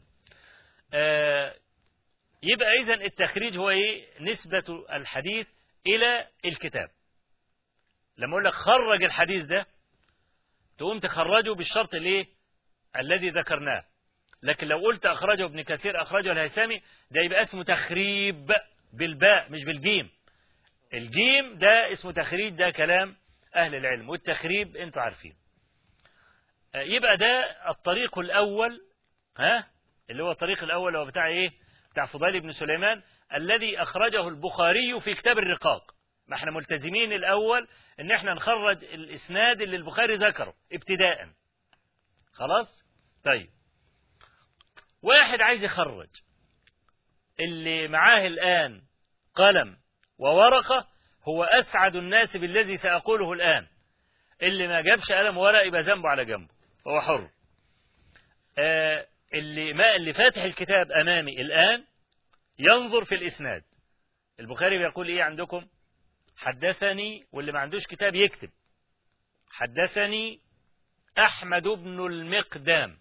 آه يبقى اذا التخريج هو ايه نسبة الحديث الى الكتاب. لما اقول لك خرج الحديث ده تقوم تخرجه بالشرط الايه الذي ذكرناه، لكن لو قلت اخرجه ابن كثير اخرجه الهيثمي ده يبقى اسمه تخريب بالباء مش بالجيم. الجيم ده اسمه تخريج، ده كلام أهل العلم، والتخريب أنتوا عارفين. يبقى ده الطريق الأول، ها اللي هو الطريق الأول هو بتاع إيه؟ بتاع فضيل بن سليمان الذي أخرجه البخاري في كتاب الرقاق. ما احنا ملتزمين الأول إن احنا نخرج الإسناد اللي البخاري ذكره ابتداء. خلاص؟ طيب واحد عايز يخرج اللي معاه الآن قلم وورقة هو أسعد الناس بالذي سأقوله الآن. اللي ما جابش قلم ورق يبقى ذنبه على جنبه، هو حر. آه اللي ما اللي فاتح الكتاب أمامي الآن ينظر في الإسناد. البخاري بيقول إيه عندكم؟ حدثني، واللي ما عندوش كتاب يكتب حدثني أحمد بن المقدام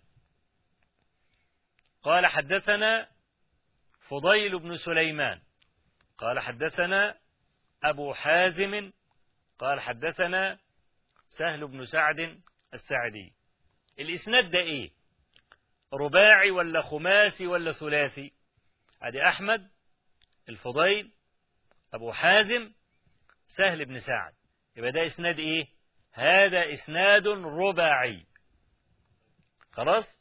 قال حدثنا فضيل بن سليمان قال حدثنا أبو حازم قال حدثنا سهل بن سعد الساعدي. الإسناد ده إيه؟ رباعي ولا خماسي ولا ثلاثي؟ ادي أحمد، الفضيل، أبو حازم، سهل بن سعد، يبقى ده إسناد إيه؟ هذا إسناد رباعي. خلاص؟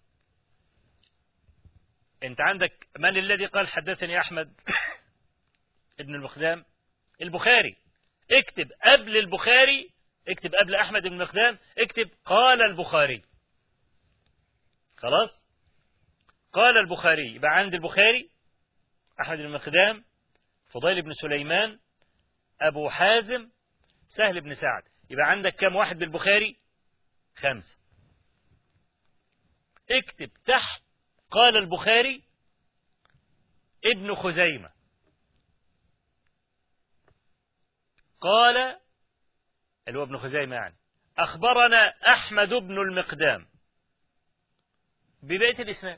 أنت عندك من الذي قال حدثني أحمد ابن المقدام؟ البخاري. اكتب قبل البخاري، اكتب قبل أحمد بن المقدام، اكتب قال البخاري. خلاص؟ قال البخاري، يبقى عند البخاري أحمد بن المقدام، فضيل بن سليمان، أبو حازم، سهل بن سعد. يبقى عندك كم واحد بالبخاري؟ خمسة. اكتب تحت قال البخاري ابن خزيمة، قال اللي هو ابن خزيمة يعني أخبرنا أحمد بن المقدام ببقية الإسناد.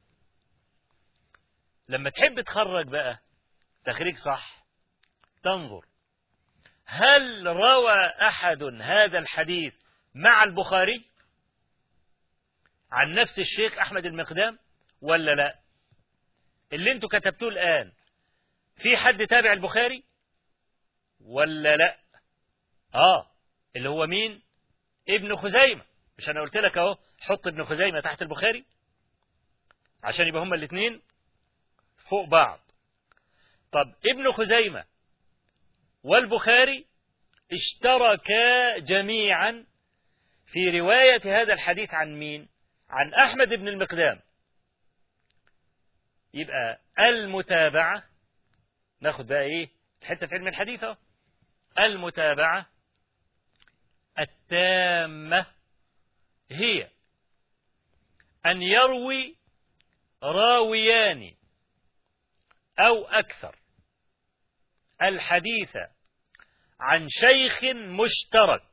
لما تحب تخرج بقى تخريج صح تنظر هل روى أحد هذا الحديث مع البخاري عن نفس الشيخ أحمد المقدام ولا لا؟ اللي انتوا كتبتوه الآن في حد تابع البخاري ولا لا؟ آه اللي هو مين؟ ابن خزيمة. مش أنا قلت لك أهو حط ابن خزيمة تحت البخاري عشان يبقى هما الاثنين فوق بعض. طب ابن خزيمة والبخاري اشتركا جميعا في رواية هذا الحديث عن مين؟ عن أحمد بن المقدام. يبقى المتابعة، ناخد بقى إيه حتة في علم الحديث أهو. المتابعة التامة هي أن يروي راويان أو أكثر الحديث عن شيخ مشترك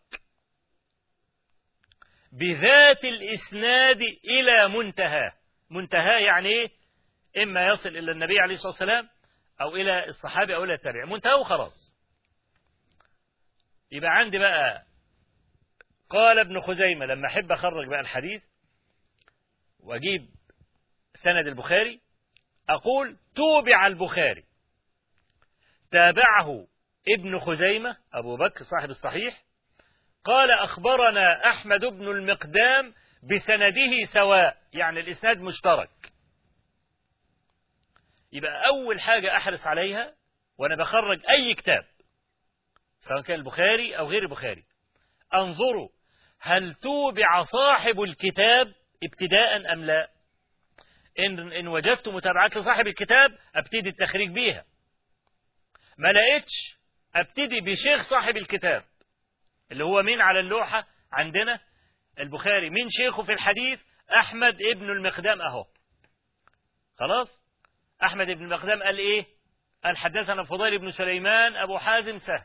بذات الإسناد إلى منتهى. منتهى يعني إيه؟ إما يصل إلى النبي عليه الصلاة والسلام أو إلى الصحابي أو إلى التابعين، منتهى وخلاص. يبقى عندي بقى قال ابن خزيمة لما أحب أخرج بقى الحديث وأجيب سند البخاري أقول توبع البخاري، تابعه ابن خزيمة أبو بكر صاحب الصحيح، قال أخبرنا أحمد بن المقدام بسنده سواء، يعني الإسناد مشترك. يبقى أول حاجة أحرص عليها وأنا بخرج أي كتاب سواء كان البخاري أو غير البخاري، أنظروا هل توبع صاحب الكتاب ابتداء أم لا. إن, إن وجدت متابعات لصاحب الكتاب أبتدي التخريج بيها، ما لقيتش أبتدي بشيخ صاحب الكتاب اللي هو مين على اللوحة عندنا البخاري، مين شيخه في الحديث؟ أحمد ابن المقدام أهو. خلاص، أحمد ابن المقدام قال إيه؟ قال حدثنا فضيل بن سليمان أبو حازم سهل.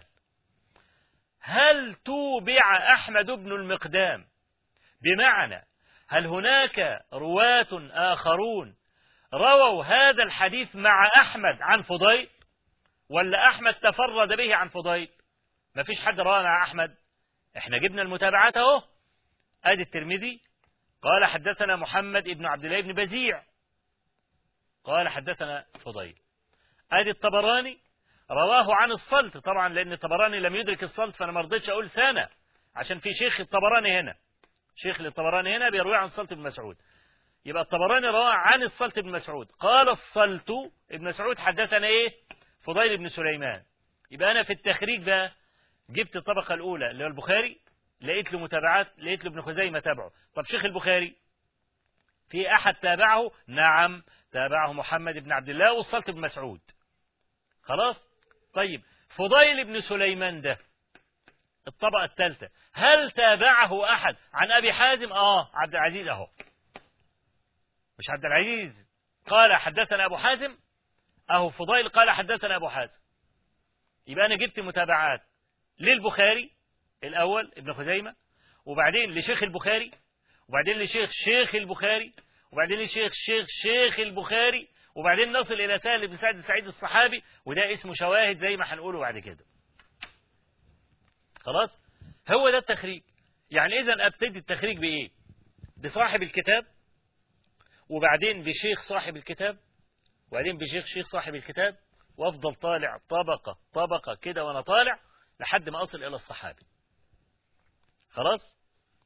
هل توبع أحمد بن المقدام بمعنى هل هناك رواة آخرون رووا هذا الحديث مع أحمد عن فضيل، ولا أحمد تفرد به عن فضيل؟ ما فيش حد رواه مع أحمد. احنا جبنا المتابعات اهو. ادي الترمذي قال حدثنا محمد بن عبد الله بن بزيع قال حدثنا فضيل. ادي الطبراني رواه عن الصلت، طبعا لان الطبراني لم يدرك الصلت فانا ما رضيتش اقول سنة عشان في شيخ الطبراني هنا، شيخ الطبراني هنا بيروي عن الصلت بن مسعود. يبقى الطبراني رواه عن الصلت بن مسعود قال الصلت ابن مسعود حدثنا ايه؟ فضيل بن سليمان. يبقى انا في التخريج ده جبت الطبقة الأولى اللي هو البخاري، لقيت له متابعات، لقيت له ابن خزيمة تابعه. طب شيخ البخاري في أحد تابعه؟ نعم تابعه محمد بن عبد الله والصلت بن مسعود. خلاص. طيب فضيل بن سليمان ده الطبقة الثالثة هل تابعه أحد عن أبي حازم؟ آه عبد العزيز أهو، مش عبد العزيز قال حدثنا أبو حازم، أهو فضيل قال حدثنا أبو حازم. يبقى أنا جبت متابعات للبخاري الأول ابن خزيمة، وبعدين لشيخ البخاري، وبعدين لشيخ شيخ البخاري، وبعدين لشيخ شيخ شيخ البخاري، وبعدين نصل إلى سهل بن سعد سعيد الصحابي، وده اسمه شواهد زي ما هنقوله بعد كده. خلاص، هو ده التخريج. يعني إذا أبتدي التخريج بإيه؟ بصاحب الكتاب، وبعدين بشيخ صاحب الكتاب، وبعدين بشيخ شيخ صاحب الكتاب، وأفضل طالع طبقة طبقة كده وأنا طالع لحد ما أصل إلى الصحابي. خلاص.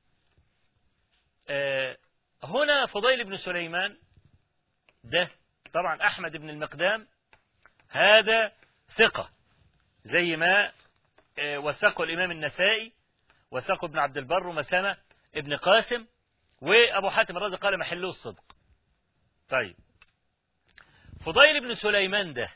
آه هنا فضيل بن سليمان ده طبعا أحمد بن المقدام هذا ثقة زي ما آه وثقه الإمام النسائي، وثقه ابن عبد البر ومسامة ابن قاسم، وأبو حاتم الرازي قال محله الصدق. طيب فضيل بن سليمان ده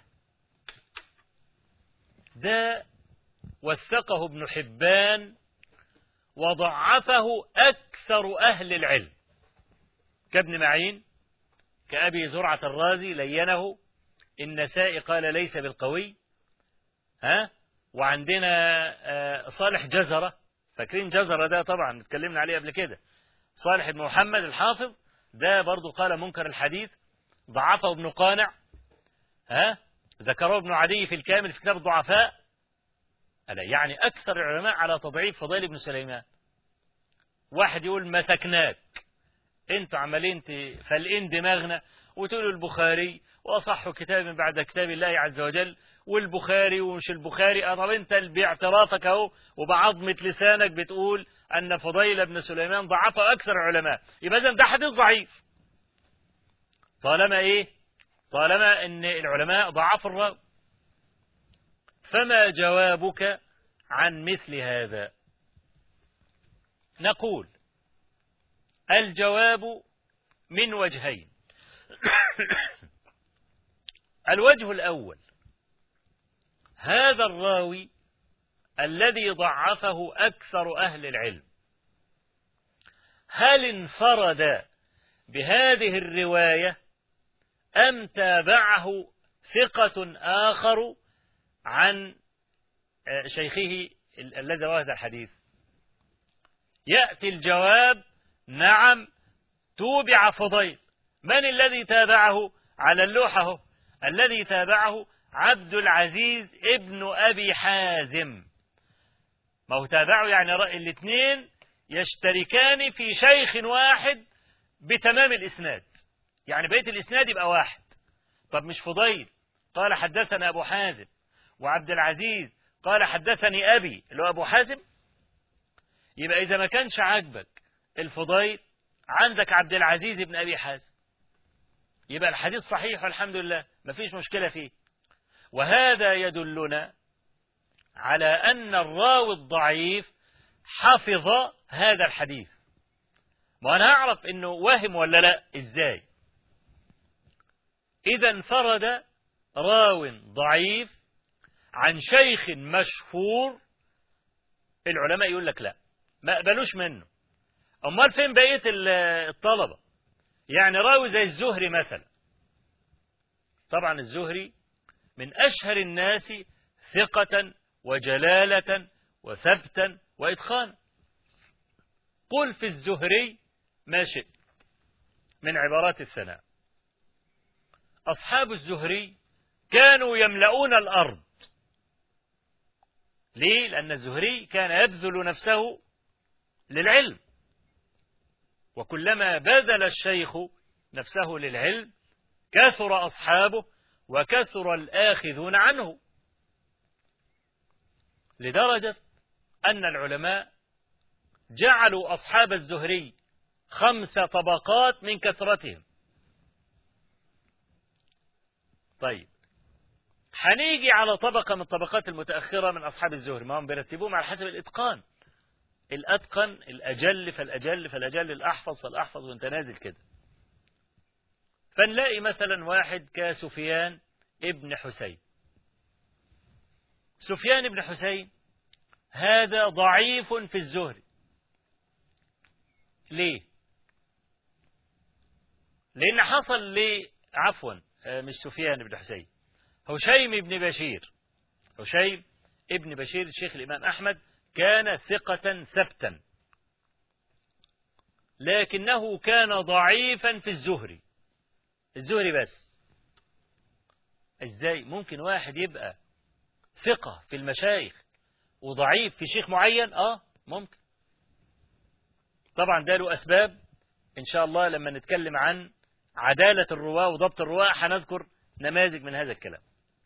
ده وثقه ابن حبان وضعفه أكثر أهل العلم كابن معين، كأبي زرعة الرازي لينه، النسائي قال ليس بالقوي. ها، وعندنا صالح جزرة، فاكرين جزرة ده طبعا اتكلمنا عليه قبل كده، صالح بن محمد الحافظ ده برضو قال منكر الحديث، ضعفه ابن قانع، ها ذكره ابن عدي في الكامل في كتاب الضعفاء. ألا يعني أكثر العلماء على تضعيف فضيل بن سليمان. واحد يقول مسكناك انتوا عمالين فالإن دماغنا وتقولوا البخاري وأصح كتاب من بعد كتاب الله عز وجل، والبخاري ومش البخاري. طب انت باعترافك اهو وبعظمة لسانك بتقول أن فضيل بن سليمان ضعف أكثر العلماء، يبقى إذن ده حديث ضعيف. طالما إيه؟ طالما أن العلماء ضعفوا الراوي. فما جوابك عن مثل هذا؟ نقول الجواب من وجهين. الوجه الأول: هذا الراوي الذي ضعفه أكثر أهل العلم، هل انفرد بهذه الرواية أم تابعه ثقة آخر عن شيخه الذي روى هذا الحديث؟ يأتي الجواب: نعم، توبع فضيل. من الذي تابعه؟ على اللوحة الذي تابعه عبد العزيز ابن أبي حازم. ما هو تابعه يعني الاثنين يشتركان في شيخ واحد بتمام الإسناد، يعني بيت الإسناد يبقى واحد. طب مش فضيل قال حدثنا أبو حازم، وعبد العزيز قال حدثني أبي اللي هو أبو حازم؟ يبقى إذا ما كانش عاجبك الفضيل، عندك عبد العزيز ابن أبي حازم، يبقى الحديث صحيح والحمد لله، ما فيش مشكلة فيه. وهذا يدلنا على أن الراوي الضعيف حفظ هذا الحديث. وأنا أعرف أنه وهم ولا لا إزاي؟ إذا انفرد راو ضعيف عن شيخ مشهور، العلماء يقول لك لا، ما قبلوش منه. أمال فين بقية الطلبة؟ يعني راوي زي الزهري مثلا، طبعا الزهري من أشهر الناس ثقة وجلالة وثبتا وإتقانا. قل في الزهري ما شئت من عبارات الثناء. أصحاب الزهري كانوا يملؤون الأرض. ليه؟ لأن الزهري كان يبذل نفسه للعلم، وكلما بذل الشيخ نفسه للعلم كثر أصحابه وكثر الآخذون عنه، لدرجة أن العلماء جعلوا أصحاب الزهري خمس طبقات من كثرتهم. طيب، هنيجي على طبقة من الطبقات المتأخرة من أصحاب الزهري، ما هم بيرتبوهم على حسب الإتقان، الأتقن الأجل فالأجل فالأجل، الأحفظ فالأحفظ، وانت نازل كده. فنلاقي مثلا واحد كسفيان ابن حسين. سفيان ابن حسين هذا ضعيف في الزهري. ليه؟ لأن حصل لي عفوا مش سفيان ابن حسين، هشيم ابن بشير. هشيم ابن بشير شيخ الإمام أحمد كان ثقة ثبتا، لكنه كان ضعيفا في الزهري. الزهري بس. ازاي ممكن واحد يبقى ثقة في المشايخ وضعيف في شيخ معين؟ اه ممكن. طبعا ده له أسباب، إن شاء الله لما نتكلم عن عدالة الرواة وضبط الرواة هنذكر نماذج من هذا الكلام.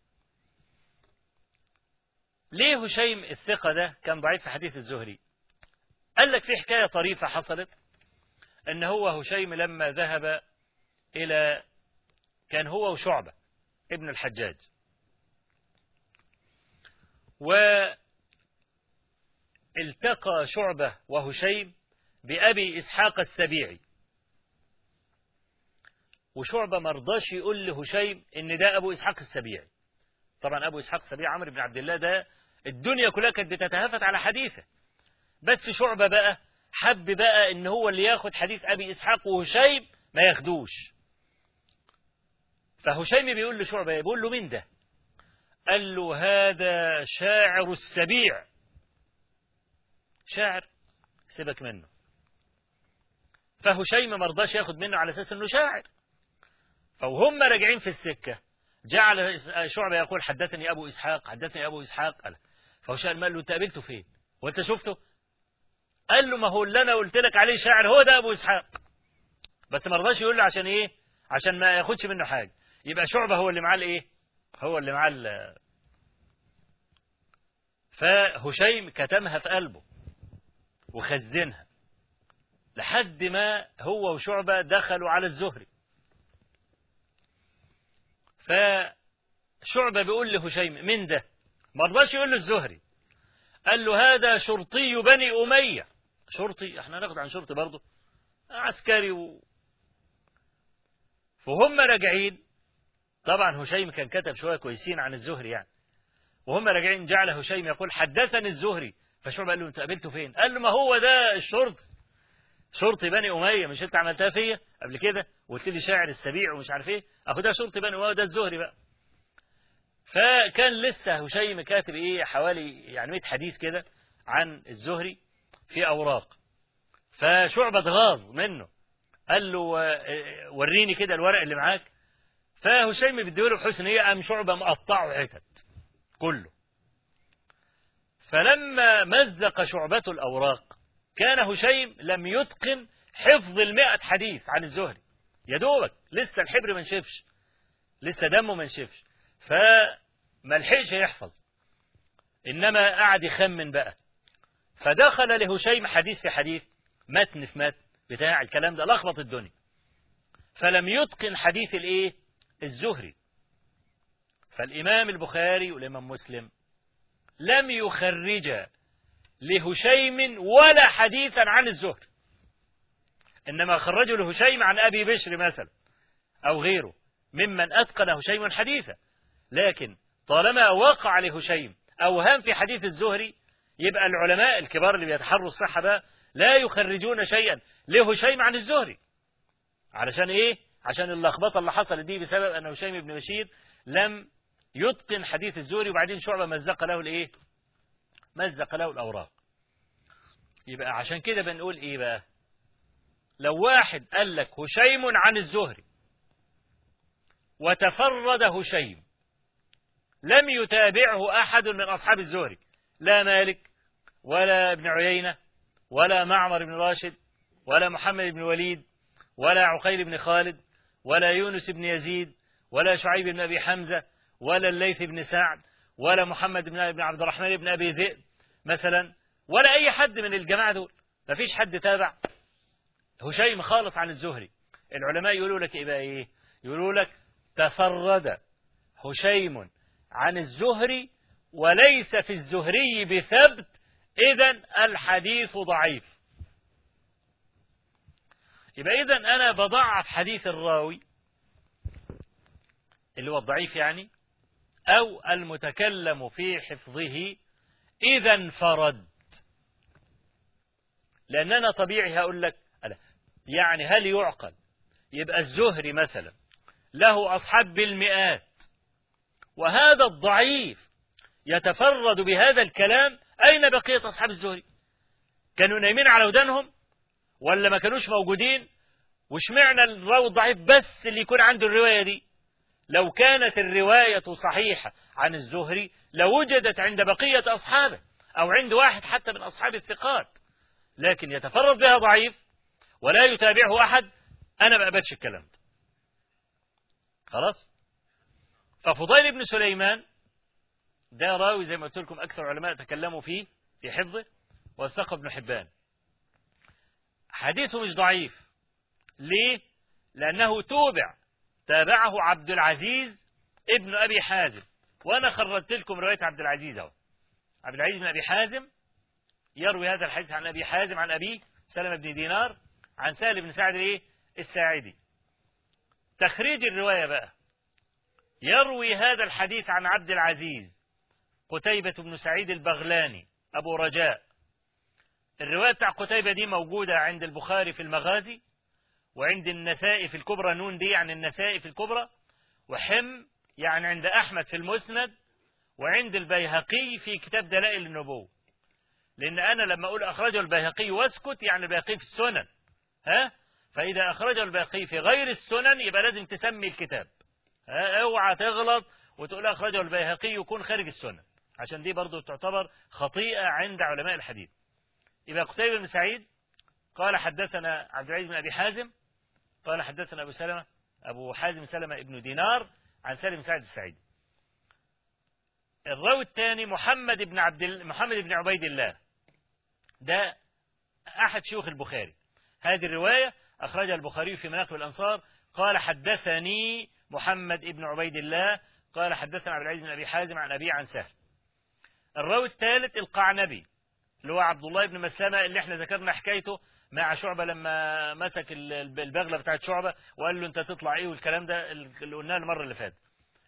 ليه هشيم الثقة ده كان ضعيف في حديث الزهري؟ قال لك في حكاية طريفة حصلت، أن هو هشيم لما ذهب إلى، كان هو وشعبة ابن الحجاج، والتقى شعبة وهشيم بأبي إسحاق السبيعي، وشعبة مرضاش يقول لهشيم إن ده أبو إسحاق السبيعي. طبعا أبو إسحاق السبيعي عمرو بن عبد الله ده الدنيا كلها كانت بتتهافت على حديثه، بس شعبة بقى حب بقى إن هو اللي ياخد حديث أبي إسحاق وهشيم ما ياخدوش. فهشيم بيقول لشعبة، بيقول له مين ده؟ قال له هذا شاعر السبيع. شاعر سيبك منه. فهشيم مرضاش ياخد منه على أساس إنه شاعر. فوهم راجعين في السكة جعل شعبة يقول حدثني أبو إسحاق حدثني أبو إسحاق. قال فهشيم قال له أنت قابلته فين؟ وأنت شفته؟ قال له ما هو اللي أنا قلت لك عليه شاعر هو ده أبو إسحاق، بس مرضاش يقول له عشان إيه؟ عشان ما ياخدش منه حاجة. يبقى شعبة هو اللي معاه الإيه؟ هو اللي معاه ال... فهشيم كتمها في قلبه وخزنها لحد ما هو وشعبة دخلوا على الزهري. فشعبة بيقول لهشيم من ده؟ ما رضاش يقول له الزهري، قال له هذا شرطي بني أمية. شرطي؟ احنا ناخد عن شرطي برضه عسكري و... فهم راجعين طبعا هشيم كان كتب شوية كويسين عن الزهري يعني، وهم راجعين جعل هشيم يقول حدثني الزهري، فشعبة قال له انت قابلته فين؟ قال له ما هو ده الشرطي، شرطي بني أمية، مش انت عملتها فيا قبل كده وقلت لي شاعر السبيع ومش عارف ايه، اهو ده شرطي بني أمية، ده الزهري بقى. فكان لسه هشيم كاتب ايه حوالي يعني مئة حديث كده عن الزهري في أوراق، فشعبة اتغاظ منه، قال له وريني كده الورق اللي معاك، فهشيم بيديله بحسن قام شعبة مقطعه حتت كله. فلما مزق شعبة الأوراق كان هشيم لم يتقن حفظ المئة حديث عن الزهري، يا دوبك لسه الحبر ما نشفش، لسه دمه ما نشفش، فما لحقش يحفظ، إنما قعد يخمن بقى. فدخل لهشيم حديث في حديث، متن في متن بتاع الكلام ده، لخبط الدنيا، فلم يتقن حديث الايه الزهري. فالإمام البخاري والإمام مسلم لم يخرج لهشيم ولا حديثا عن الزهري، إنما خرجوا لهشيم عن أبي بشر مثلا أو غيره ممن أتقن هشيم حديثا، لكن طالما وقع لهشيم أوهام في حديث الزهري يبقى العلماء الكبار اللي بيتحروا الصحة بقى لا يخرجون شيئا لهشيم عن الزهري. علشان إيه؟ عشان اللخبطة اللي حصلت دي بسبب أن هشيم بن بشير لم يتقن حديث الزهري، وبعدين شعبة مزق له الإيه؟ مزق له الأوراق. يبقى عشان كده بنقول إيه بقى؟ لو واحد قال لك هشيم عن الزهري وتفرد هشيم لم يتابعه أحد من أصحاب الزهري، لا مالك ولا ابن عيينة ولا معمر بن راشد ولا محمد بن وليد ولا عقيل بن خالد ولا يونس بن يزيد ولا شعيب بن أبي حمزة ولا الليث بن سعد ولا محمد بن عبد الرحمن بن أبي ذئب مثلا، ولا أي حد من الجماعة دول، ما فيش حد تابع هشيم خالص عن الزهري. العلماء يقولوا لك إيه بقى إيه؟ يقولوا لك تفرد هشيم عن الزهري وليس في الزهري بثبت، إذن الحديث ضعيف. يبقى إذن أنا بضعف حديث الراوي اللي هو الضعيف يعني، أو المتكلم في حفظه إذا انفرد. لأن أنا طبيعي هقول لك يعني هل يعقل يبقى الزهري مثلا له أصحاب بالمئات وهذا الضعيف يتفرد بهذا الكلام؟ أين بقية أصحاب الزهري؟ كانوا نايمين على ودانهم ولا ما كانوش موجودين؟ وش معنى الراوي الضعيف بس اللي يكون عنده الرواية دي؟ لو كانت الرواية صحيحة عن الزهري لوجدت عند بقية أصحابه أو عند واحد حتى من أصحاب الثقات، لكن يتفرد بها ضعيف ولا يتابعه أحد، أنا ما أقبلش الكلام ده. خلاص؟ ففضيل بن سليمان ده راوي زي ما قلت لكم أكثر علماء تكلموا فيه في حفظه، وثق ابن حبان. حديثه مش ضعيف، ليه؟ لأنه توبع، تابعه عبد العزيز ابن أبي حازم، وأنا خرجت لكم رواية عبد العزيز أهو. عبد العزيز بن أبي حازم يروي هذا الحديث عن أبي حازم عن أبيه سلمة بن دينار عن سهل بن سعد إيه؟ الساعدي. تخريج الرواية بقى، يروي هذا الحديث عن عبد العزيز قتيبة بن سعيد البغلاني أبو رجاء. الرواية بتاع قتيبة دي موجودة عند البخاري في المغازي، وعند النسائي في الكبرى، نون دي عن النسائي في الكبرى، وحم يعني عند أحمد في المسند، وعند البيهقي في كتاب دلائل النبوة. لأن أنا لما أقول أخرجه البيهقي واسكت يعني البيهقي في السنن، ها؟ فإذا أخرجه البيهقي في غير السنن يبقى لازم تسمي الكتاب، ها؟ اوعى تغلط وتقول أخرجه البيهقي يكون خارج السنن، عشان دي برضو تعتبر خطيئة عند علماء الحديث. يبقى قتيبة بن سعيد قال حدثنا عبد العزيز بن أبي حازم قال حدثنا أبو سلمة أبو حازم سلمة ابن دينار عن سالم بن سعد السعيدي. الراوي الثاني محمد بن عبد محمد بن عبيد الله، ده أحد شيوخ البخاري. هذه الرواية أخرجها البخاري في مناقب الأنصار، قال حدثني محمد بن عبيد الله قال حدثنا عبد العزيز بن أبي حازم عن أبي عن سهل. الراوي الثالث القعنبي اللي هو عبد الله بن مسلمة اللي احنا ذكرنا حكايته مع شعبة لما مسك البغلة بتاعت شعبة وقال له انت تطلع ايه والكلام ده اللي قلناه المرة اللي فاتت.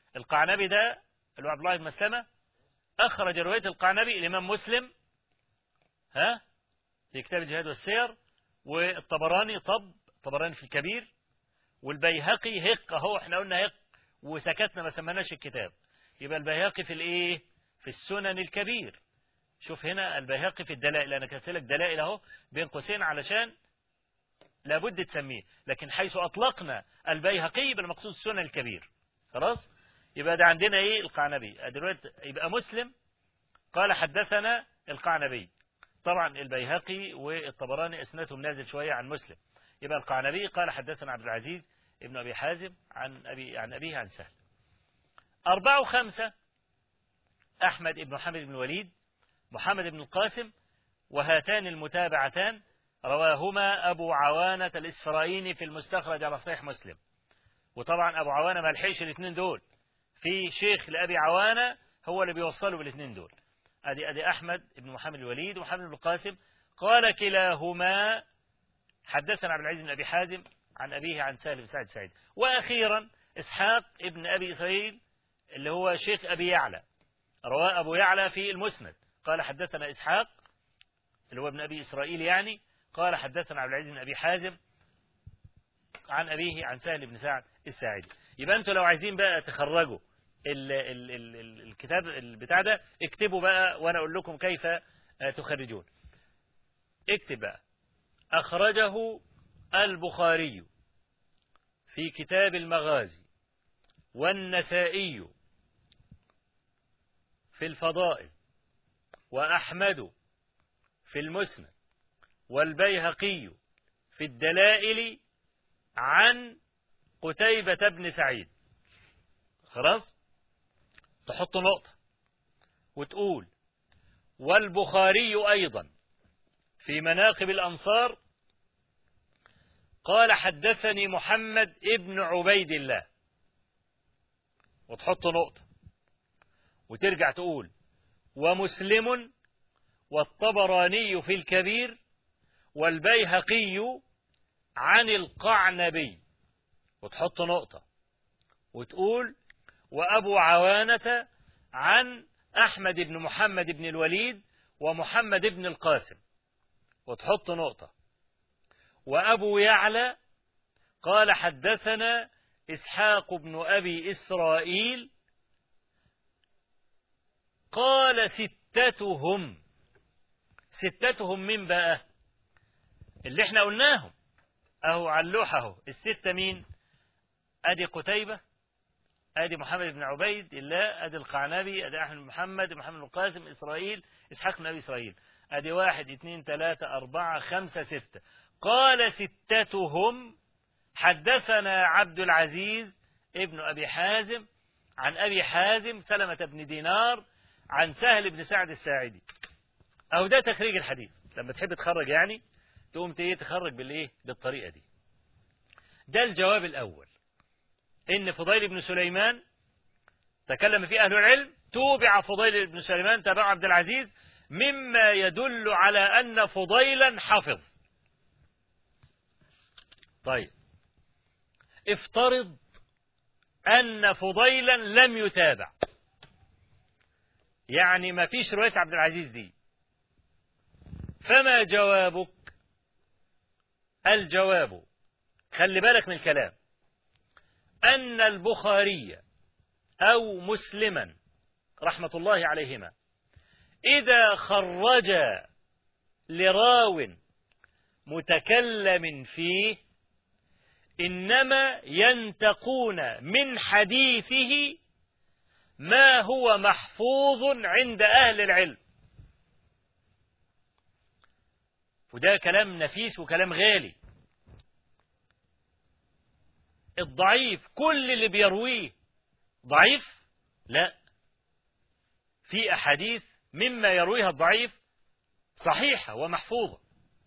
القعنبي ده اللي هو عبد الله بن مسلمة أخرج رواية القعنبي الإمام مسلم ها في كتاب الجهاد والسير، والطبراني طب الطبراني في الكبير، والبيهقي هق اهو احنا قلنا هق وسكتنا ما سمناش الكتاب، يبقى البيهقي في الايه في السنن الكبير. شوف هنا البيهقي في الدلائل، انا كتبت لك دلائل اهو بين قوسين علشان لابد تسميه، لكن حيث اطلقنا البيهقي يبقى المقصود السنن الكبير. خلاص يبقى ده عندنا ايه القعنبي دلوقتي، يبقى مسلم قال حدثنا القعنبي. طبعا البيهقي والطبراني اسنادهم نازل شويه عن مسلم. يبقى القعنبي قال حدثنا عبد العزيز ابن ابي حازم عن ابي عن ابيه عن سهل. أربعة وخمسة أحمد بن محمد بن الوليد، محمد بن القاسم، وهاتان المتابعتان رواهما أبو عوانة الإسفرايني في المستخرج على صحيح مسلم. وطبعا أبو عوانة ما لحقش الاثنين دول، في شيخ لأبي عوانة هو اللي بيوصله بالاثنين دول. أدي أدي أحمد بن محمد الوليد ومحمد بن القاسم قال كلاهما حدثنا عبد العزيز بن أبي حازم عن أبيه عن سهل بن سعد الساعدي. وأخيرا إسحاق ابن أبي إسرائيل اللي هو شيخ أبي يعلى، رواه أبو يعلى في المسند قال حدثنا إسحاق اللي هو ابن أبي إسرائيل يعني قال حدثنا عبد العزيز بن أبي حازم عن أبيه عن سهل بن سعد الساعدي. يبقى أنتوا لو عايزين بقى تخرجوا ال ال ال ال الكتاب البتاع ده اكتبوا بقى وأنا أقول لكم كيف تخرجون. اكتب بقى أخرجه البخاري في كتاب المغازي، والنسائي في الفضائل، وأحمد في المسند، والبيهقي في الدلائل عن قتيبة بن سعيد. خلاص تحط نقطة وتقول والبخاري أيضا في مناقب الأنصار قال حدثني محمد ابن عبيد الله، وتحط نقطة وترجع تقول ومسلم والطبراني في الكبير والبيهقي عن القعنبي، وتحط نقطة وتقول وأبو عوانة عن أحمد بن محمد بن الوليد ومحمد بن القاسم، وتحط نقطة وأبو يعلى قال حدثنا إسحاق بن أبي إسرائيل قال ستتهم. ستتهم من بقى اللي احنا قلناهم اهو على اللوحة اهو. الستة مين؟ ادي قتيبة، ادي محمد بن عبيد الله، ادي القعنبي، ادي احمد بن محمد محمد بن القاسم اسرائيل اسحاق بن ابي اسرائيل. ادي واحد اثنين ثلاثة اربعة خمسة ستة. قال ستتهم حدثنا عبد العزيز ابن ابي حازم عن ابي حازم سلمة بن دينار عن سهل بن سعد الساعدي. أو ده تخريج الحديث. لما تحب تخرج يعني تقوم تخرج بالإيه؟ بالطريقة دي. ده الجواب الأول، إن فضيل بن سليمان تكلم فيه أهل العلم، توبع فضيل بن سليمان تبع عبد العزيز، مما يدل على أن فضيلا حفظ. طيب افترض أن فضيلا لم يتابع، يعني ما فيش رواية عبد العزيز دي، فما جوابك؟ الجواب خلي بالك من الكلام، أن البخاري أو مسلما رحمة الله عليهما إذا خرج لراو متكلم فيه إنما ينتقون من حديثه ما هو محفوظ عند أهل العلم. وده كلام نفيس وكلام غالي. الضعيف كل اللي بيرويه ضعيف؟ لا، في أحاديث مما يرويها الضعيف صحيحة ومحفوظة.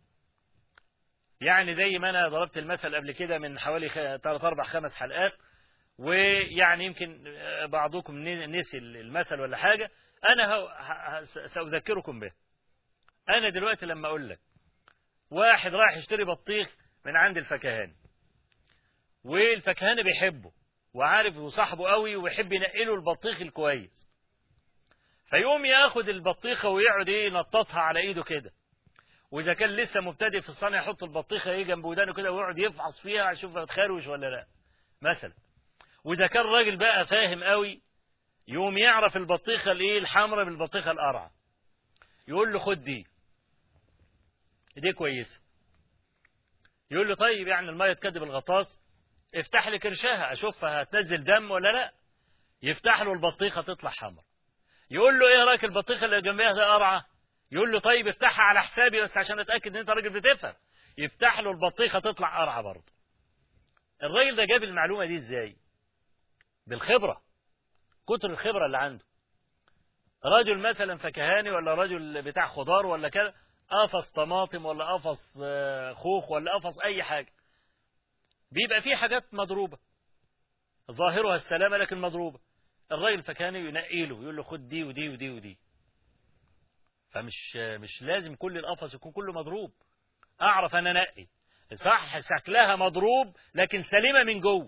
يعني زي ما أنا ضربت المثل قبل كده من حوالي ثلاث أربع خمس حلقات، ويعني يمكن بعضكم نسي المثل ولا حاجة، أنا سأذكركم به. أنا دلوقتي لما أقول لك واحد رايح يشتري بطيخ من عند الفكهاني، والفكهاني بيحبه وعارف وصاحبه قوي ويحب ينقله البطيخ الكويس، فيقوم ياخد البطيخة ويقعد ايه ينططها على ايده كده، واذا كان لسه مبتدئ في الصنع يحط البطيخة ايه جنب ودانه كده ويقعد يفحص فيها يشوف بتخروش ولا لا مثلا. واذا كان راجل بقى فاهم قوي يقوم يعرف البطيخة الايه الحمراء من البطيخة القرعة، يقول له خد دي دي كويسة. يقول له طيب يعني المية تكدب الغطاس، افتح لي كرشها اشوفها هتنزل دم ولا لا. يفتح له البطيخة تطلع حمراء. يقول له ايه رايك البطيخة اللي جنبها ده قرعة؟ يقول له طيب افتحها على حسابي بس عشان اتاكد ان انت راجل بتفهم. يفتح له البطيخة تطلع قرعة برضه. الراجل ده جاب المعلومة دي ازاي؟ بالخبرة، كتر الخبرة اللي عنده. رجل مثلا فكهاني ولا رجل بتاع خضار ولا كده، قفص طماطم ولا قفص خوخ ولا قفص اي حاجة، بيبقى فيه حاجات مضروبة ظاهرها السلامة لكن مضروبة. الراجل الفكهاني ينقي له يقول له خد دي ودي ودي ودي. فمش مش لازم كل القفص يكون كله مضروب. اعرف انا انقي صح شكلها مضروب لكن سليمة من جوه.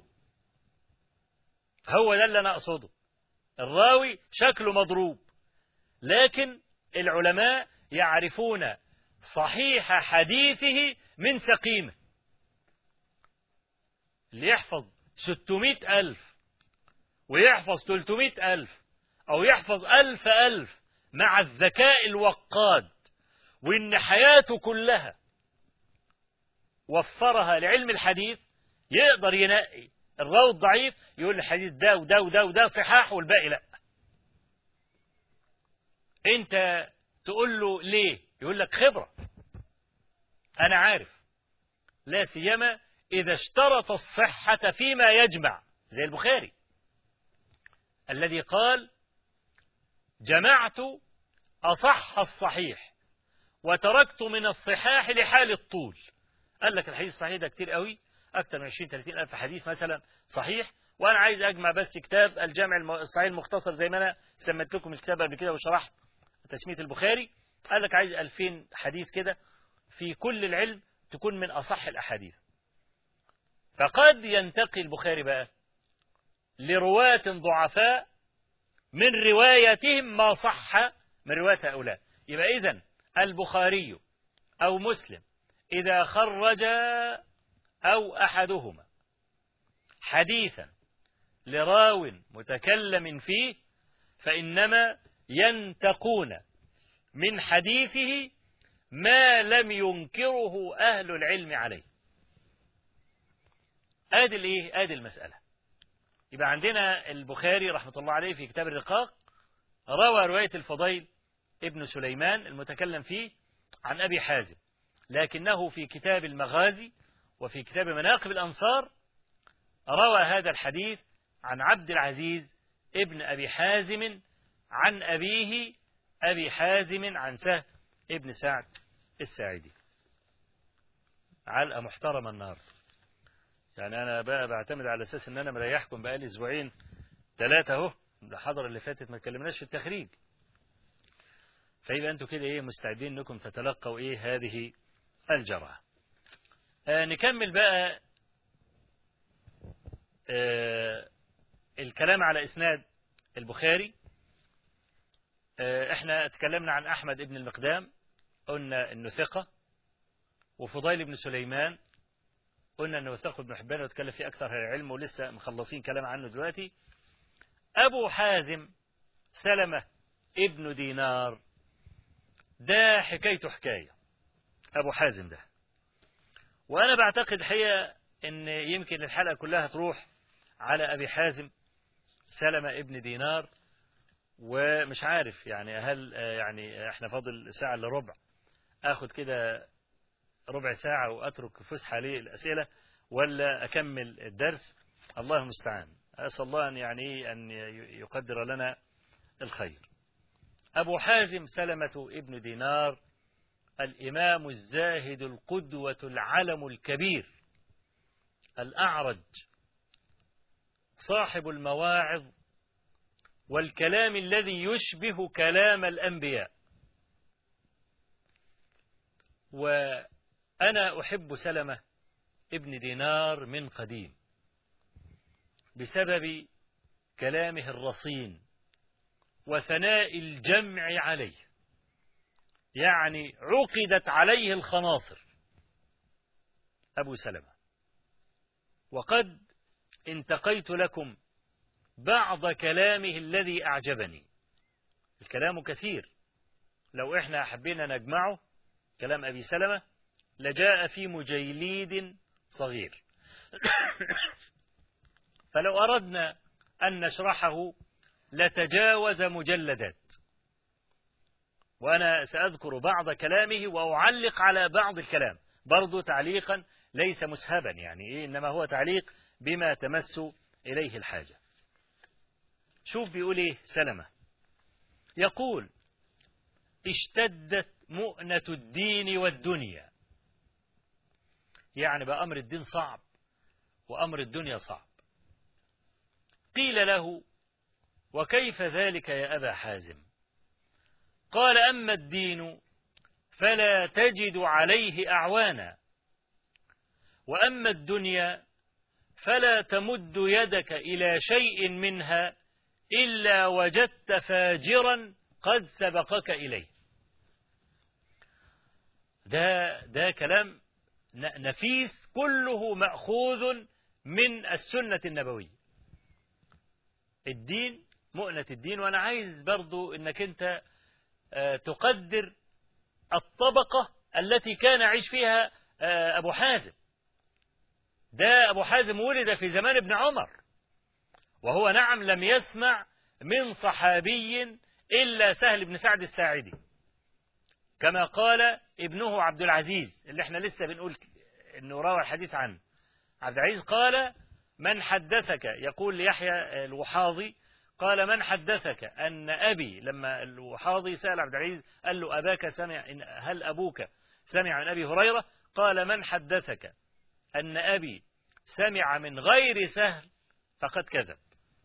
هو ده اللي انا اقصده. الراوي شكله مضروب لكن العلماء يعرفون صحيح حديثه من سقيمه. اللي يحفظ ستمائة ألف ويحفظ ثلاثمائة ألف أو يحفظ ألف ألف مع الذكاء الوقاد وإن حياته كلها وفرها لعلم الحديث، يقدر ينقي الراوي الضعيف يقول الحديث ده وده وده وده صحاح والباقي لا. انت تقول له ليه؟ يقول لك خبرة، انا عارف، لا سيما اذا اشترط الصحة فيما يجمع زي البخاري الذي قال جمعت اصح الصحيح وتركت من الصحاح لحال الطول. قال لك الحديث الصحيح ده كتير قوي، اكثر من عشرين ثلاثين الف حديث مثلا صحيح، وانا عايز اجمع بس كتاب الجامع الصحيح المختصر زي ما انا سميت لكم الكتاب قبل كده وشرحت تسمية البخاري. قال لك عايز ألفين حديث كده في كل العلم تكون من أصح الأحاديث. فقد ينتقي البخاري بقى لرواة ضعفاء من روايتهم ما صح من رواية هؤلاء. يبقى إذن البخاري أو مسلم إذا خرج أو أحدهما حديثا لراو متكلم فيه فإنما ينتقون من حديثه ما لم ينكره أهل العلم عليه. آدي الإيه؟ آدي المسألة. يبقى عندنا البخاري رحمة الله عليه في كتاب الرقاق روى رواية الفضيل ابن سليمان المتكلم فيه عن أبي حازم، لكنه في كتاب المغازي وفي كتاب مناقب الأنصار روى هذا الحديث عن عبد العزيز ابن أبي حازم عن أبيه أبي حازم عن سهل ابن سعد الساعدي. علقة محترمة النهارده. يعني أنا بقى بعتمد على أساس إن أنا مريحكم بقالي أسبوعين ثلاثة أهو، الحضرة اللي فاتت ما اتكلمناش في التخريج. فيبقى أنتوا كده إيه مستعدين إنكم تتلقوا إيه هذه الجرعة. آه نكمل بقى آه الكلام على إسناد البخاري. آه احنا تكلمنا عن أحمد ابن المقدام قلنا إنه ثقة، وفضيل بن سليمان قلنا أنه وثقه ابن حبان وتكلم فيه أكثر العلم ولسه مخلصين كلام عنه دلوقتي. أبو حازم سلمة ابن دينار ده حكايته حكاية أبو حازم ده، وأنا بعتقد حقيقة أن يمكن الحلقة كلها تروح على أبي حازم سلمة ابن دينار، ومش عارف يعني هل يعني احنا فاضل ساعة إلا ربع أخذ كده ربع ساعة وأترك فسحة للأسئلة ولا أكمل الدرس؟ الله المستعان. أسأل الله أن يعني أن يقدر لنا الخير. أبو حازم سلمة ابن دينار الإمام الزاهد القدوة العلم الكبير الأعرج صاحب المواعظ والكلام الذي يشبه كلام الأنبياء. وأنا أحب سلمة ابن دينار من قديم، بسبب كلامه الرصين وثناء الجمع عليه، يعني عقدت عليه الخناصر أبو سلمة. وقد انتقيت لكم بعض كلامه الذي أعجبني. الكلام كثير، لو إحنا حبينا نجمعه كلام أبي سلمة لجاء في مجيليد صغير. فلو أردنا أن نشرحه لتجاوز مجلدات، وأنا سأذكر بعض كلامه وأعلق على بعض الكلام برضو تعليقا ليس مسهبا، يعني إيه، إنما هو تعليق بما تمس إليه الحاجة. شوف بيقول إيه سلمة، يقول: اشتدت مؤنة الدين والدنيا، يعني بقى أمر الدين صعب وأمر الدنيا صعب. قيل له: وكيف ذلك يا أبا حازم؟ قال: أما الدين فلا تجد عليه أعوانا، وأما الدنيا فلا تمد يدك إلى شيء منها إلا وجدت فاجرا قد سبقك إليه. ده, ده كلام نفيس كله مأخوذ من السنة النبوية. الدين مؤنة الدين، وأنا عايز برضو أنك أنت تقدر الطبقة التي كان يعيش فيها أبو حازم. ده أبو حازم ولد في زمان ابن عمر، وهو نعم لم يسمع من صحابي إلا سهل بن سعد الساعدي، كما قال ابنه عبد العزيز اللي احنا لسه بنقول انه روى الحديث عنه. عبد العزيز قال: من حدثك، يقول ليحيى الوحاضي، قال: من حدثك أن أبي، لما الوحاضي سأل عبد العزيز قال له: أباك سمع، هل أبوك سمع من أبي هريرة؟ قال: من حدثك أن أبي سمع من غير سهل فقد كذب.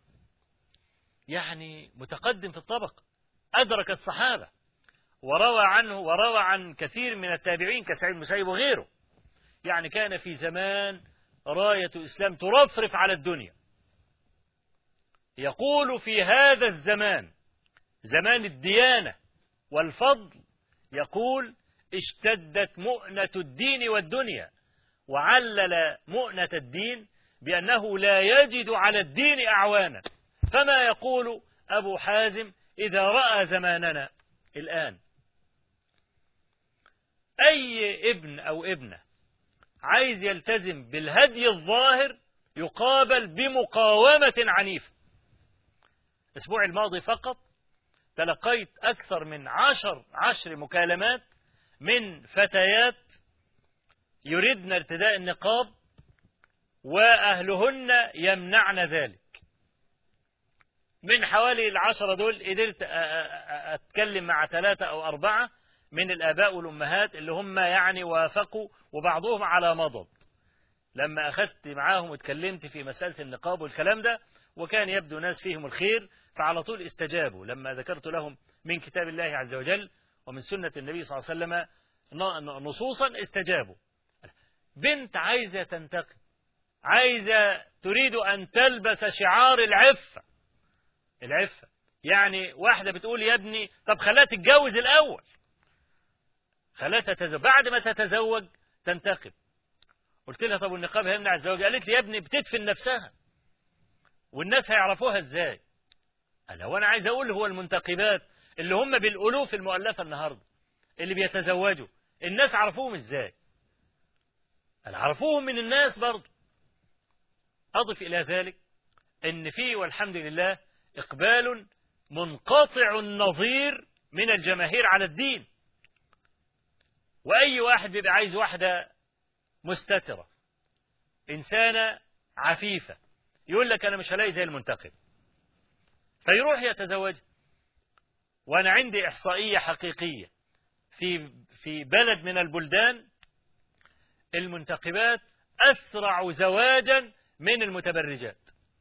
يعني متقدم في الطبق، أدرك الصحابة، وروى عنه وروى عن كثير من التابعين كسعيد بن المسيب وغيره. يعني كان في زمان راية الإسلام ترفرف على الدنيا. يقول في هذا الزمان، زمان الديانة والفضل، يقول: اشتدت مؤنة الدين والدنيا، وعلل مؤنة الدين بأنه لا يجد على الدين أعوانا. فما يقول أبو حازم إذا رأى زماننا الآن؟ أي ابن أو ابنة عايز يلتزم بالهدي الظاهر يقابل بمقاومة عنيفة. الأسبوع الماضي فقط تلقيت أكثر من عشر عشر مكالمات من فتيات يريدن ارتداء النقاب وأهلهن يمنعن ذلك. من حوالي العشرة دول قدرت أتكلم مع ثلاثة أو أربعة من الآباء والأمهات اللي هم يعني وافقوا، وبعضهم على مضض لما أخذت معاهم وتكلمت في مسألة النقاب والكلام ده، وكان يبدو ناس فيهم الخير، فعلى طول استجابوا لما ذكرت لهم من كتاب الله عز وجل ومن سنة النبي صلى الله عليه وسلم نصوصا، استجابوا. بنت عايزة تنتقي، عايزة تريد أن تلبس شعار العفة. العفة يعني واحدة بتقول: يا ابني طب خليها تتجوز الأول، خليها تتزوج، بعد ما تتزوج تنتقب. قلت لها: طب والنقاب هيمنع الزواج؟ قالت لي: يا ابني بتدفن نفسها والناس هيعرفوها ازاي؟ أنا وأنا عايز أقول هو المنتقبات اللي هم بالألوف المؤلفة النهاردة اللي بيتزوجوا، الناس عرفوهم ازاي؟ أنا عرفوهم من الناس برضه. أضف إلى ذلك أن فيه والحمد لله إقبال منقطع النظير من الجماهير على الدين، وأي واحد بيبقى عايز واحدة مستترة إنسانة عفيفة يقول لك: أنا مش هلاقي زي المنتقب، فيروح يتزوج. وأنا عندي إحصائية حقيقية في في بلد من البلدان المنتقبات أسرع زواجا من المتبرجات،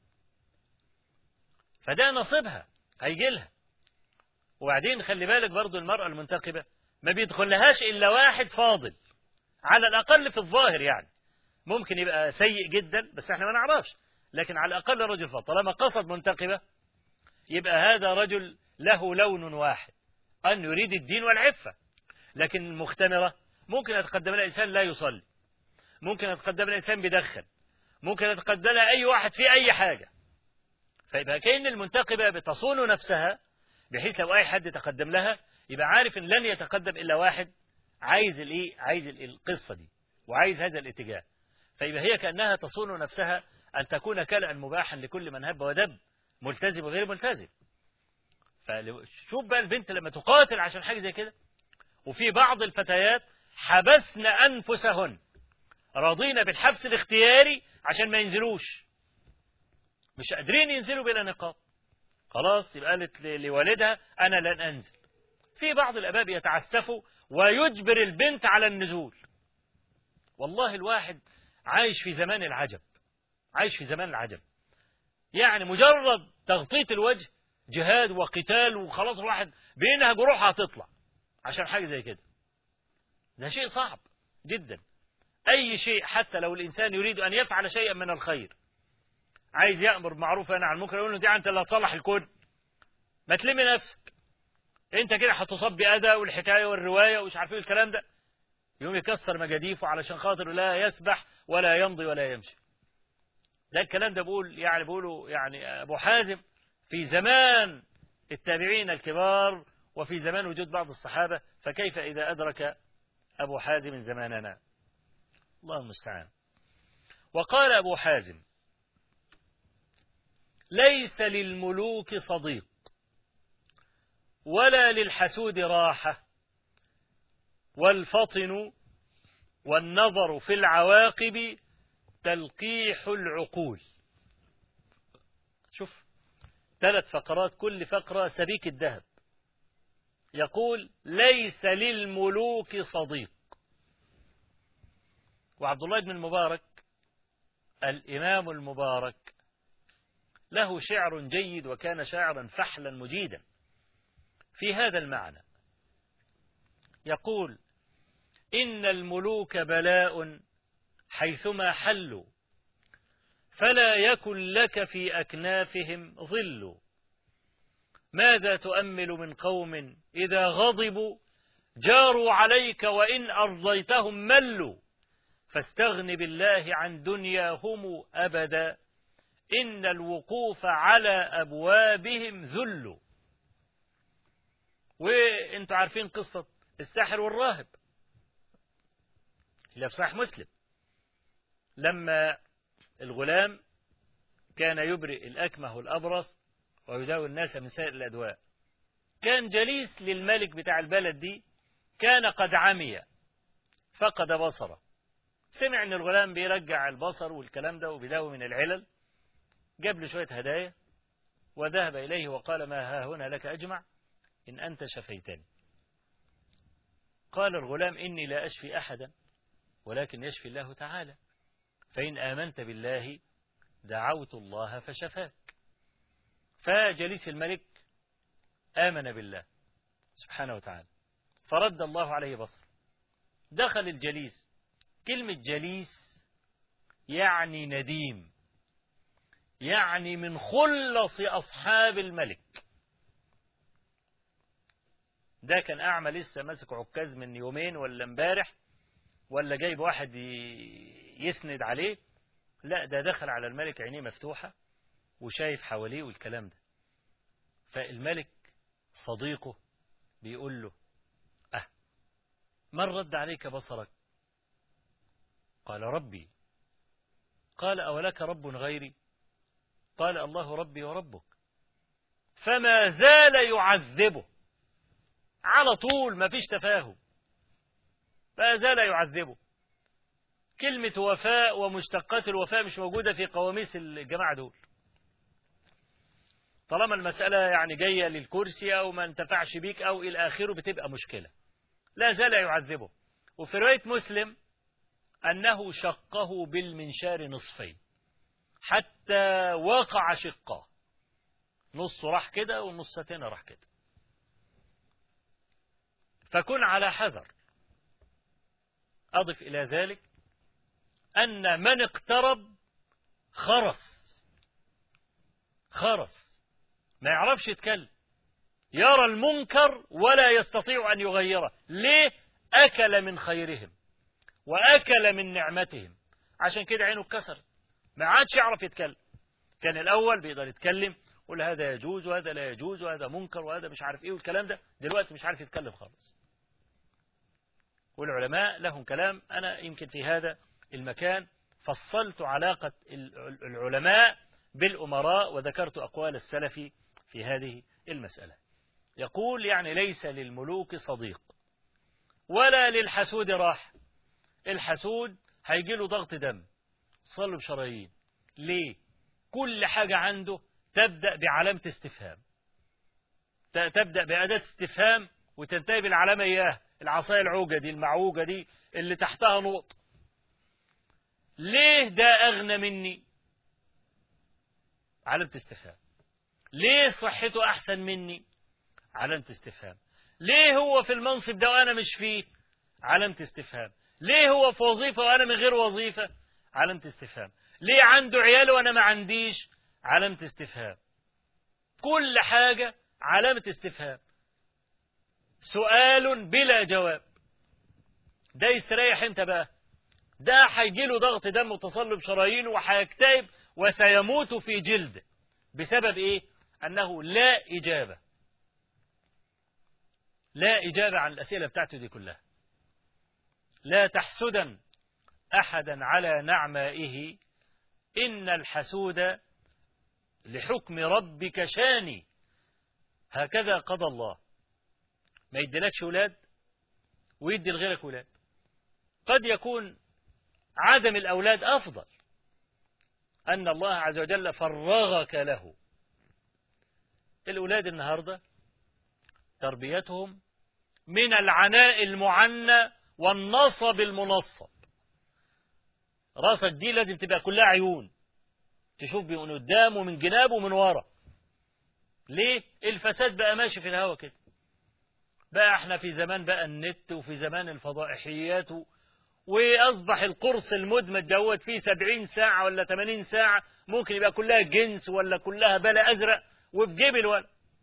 فده نصيبها هيجي لها. وبعدين خلي بالك برضو المرأة المنتقبة ما بيدخلهاش إلا واحد فاضل على الأقل في الظاهر، يعني ممكن يبقى سيء جدا بس احنا ما نعرفش، لكن على الأقل رجل فاضل. طالما قصد منتقبة يبقى هذا رجل له لون واحد، أن يريد الدين والعفة. لكن المختمرة ممكن يتقدم لها إنسان لا يصلي، ممكن يتقدم لها إنسان بيدخن، ممكن يتقدم لها أي واحد في أي حاجة. فيبقى كأن المنتقبة بتصون نفسها بحيث لو أي حد تقدم لها يبقى عارف إن لن يتقدم إلا واحد عايز الإيه؟ عايز القصة دي وعايز هذا الاتجاه. فيبقى هي كأنها تصون نفسها أن تكون كلأ مباحا لكل من هب ودب، ملتزم وغير ملتزم. فشوف بقى البنت لما تقاتل عشان حاجة زي كده. وفي بعض الفتيات حبسن أنفسهن، راضين بالحبس الاختياري عشان ما ينزلوش، مش قادرين ينزلوا بلا نقاب، خلاص يبقى قالت لوالدها أنا لن أنزل. في بعض الآباء يتعسفوا ويجبر البنت على النزول. والله الواحد عايش في زمان العجب، عايش في زمان العجب. يعني مجرد تغطية الوجه جهاد وقتال وخلاص الواحد بينها جروحها هتطلع عشان حاجة زي كده. ده شيء صعب جدا. أي شيء حتى لو الإنسان يريد أن يفعل شيئا من الخير، عايز يأمر بالمعروف وينهى عن المنكر، يقول له دي أنت اللي هتصلح الكون، ما تلمي نفسك أنت كده هتصاب بأذى والحكاية والرواية ومش عارفين الكلام ده. يوم يكسر مجاديفه علشان خاطر لا يسبح ولا يمضي ولا يمشي. ده الكلام ده بقول يعني بقوله يعني أبو حازم في زمان التابعين الكبار وفي زمان وجود بعض الصحابة، فكيف إذا أدرك أبو حازم زماننا؟ الله المستعان. وقال أبو حازم ليس للملوك صديق ولا للحسود راحة، والفطن والنظر في العواقب تلقيح العقول. شوف ثلاث فقرات كل فقرة سبيك الذهب. يقول ليس للملوك صديق. وعبد الله بن المبارك الإمام المبارك له شعر جيد وكان شاعرا فحلا مجيدا في هذا المعنى. يقول إن الملوك بلاء حيثما حلوا، فلا يكن لك في أكنافهم ظل. ماذا تؤمل من قوم إذا غضبوا جاروا عليك وإن أرضيتهم ملوا، فاستغن بالله عن دنياهم أبدا، إن الوقوف على أبوابهم ذل. وإنتوا عارفين قصة الساحر والراهب اللي في صحيح مسلم، لما الغلام كان يبرئ الأكمه والأبرص ويداوي الناس من سائر الأدواء، كان جليس للملك بتاع البلد دي كان قد عمي فقد بصره، سمع ان الغلام بيرجع البصر والكلام ده وبيداوي من العلل، جاب له شوية هدايا وذهب إليه وقال ما ها هنا لك أجمع إن أنت شفيتني. قال الغلام إني لا أشفي أحدا ولكن يشفي الله تعالى، فإن آمنت بالله دعوت الله فشفاك. فجليس الملك آمن بالله سبحانه وتعالى فرد الله عليه بصر. دخل الجليس، كلمة جليس يعني نديم، يعني من خلص أصحاب الملك. ده كان أعمى لسه ماسك عكاز من يومين ولا امبارح ولا جايب واحد يسند عليه، لا ده دخل على الملك عينيه مفتوحة وشايف حواليه والكلام ده. فالملك صديقه بيقول له أه من رد عليك بصرك؟ قال ربي. قال أولك رب غيري؟ قال الله ربي وربك. فما زال يعذبه على طول، ما فيش تفاهم، ما زال يعذبه. كلمة وفاء ومشتقات الوفاء مش موجودة في قواميس الجماعة دول. طالما المسألة يعني جاية للكرسي أو ما انتفعش بيك أو إلى آخره بتبقى مشكلة. لا زال يعذبه. وفي رواية مسلم أنه شقه بالمنشار نصفين حتى وقع شقه، نص راح كده والنص الثاني راح كده. فكن على حذر. أضف إلى ذلك أن من اقترب خرس، خرس ما يعرفش يتكلم، يرى المنكر ولا يستطيع أن يغيره. ليه؟ أكل من خيرهم وأكل من نعمتهم، عشان كده عينه اتكسرت، ما عادش يعرف يتكلم. كان الأول بيقدر يتكلم، يقول هذا يجوز وهذا لا يجوز وهذا منكر وهذا مش عارف إيه والكلام ده. دلوقتي مش عارف يتكلم خالص. والعلماء لهم كلام. أنا يمكن في هذا المكان فصلت علاقة العلماء بالأمراء وذكرت أقوال السلف في هذه المسألة. يقول يعني ليس للملوك صديق ولا للحسود راح. الحسود هيجي له ضغط دم، صلب شرايين. ليه؟ كل حاجة عنده تبدأ بعلامة استفهام، تبدأ بأداة استفهام وتنتهي بالعلامة إياه، العصاية العوجة دي، المعوجة دي اللي تحتها نقط. ليه ده أغنى مني؟ علامة استفهام. ليه صحته أحسن مني؟ علامة استفهام. ليه هو في المنصب ده وأنا مش فيه؟ علامة استفهام. ليه هو في وظيفة وأنا من غير وظيفة؟ علامة استفهام. ليه عنده عيال وأنا ما عنديش؟ علامة استفهام. كل حاجة علامة استفهام، سؤال بلا جواب. ده يستريح انت بقى؟ ده هيجيله ضغط دم وتصلب شرايين وهيكتئب وسيموت في جلده. بسبب ايه؟ انه لا اجابة، لا اجابة عن الاسئلة بتاعته دي كلها. لا تحسدا احدا على نعمائه، ان الحسود لحكم ربك شاني. هكذا قضى الله. ما يديلكش ولاد ويدي لغيرك ولاد. قد يكون عدم الأولاد أفضل، أن الله عز وجل فرغك له. الأولاد النهاردة تربيتهم من العناء المعنى والنصب المنصب. راسك دي لازم تبقى كلها عيون، تشوف من قدام ومن جناب ومن ورا. ليه؟ الفساد بقى ماشي في الهوا كده. بقى احنا في زمان بقى النت وفي زمان الفضائحيات و... وأصبح القرص المدمج دوت فيه سبعين ساعة ولا ثمانين ساعة، ممكن يبقى كلها جنس ولا كلها بلا أزرق وفي جيب الولد.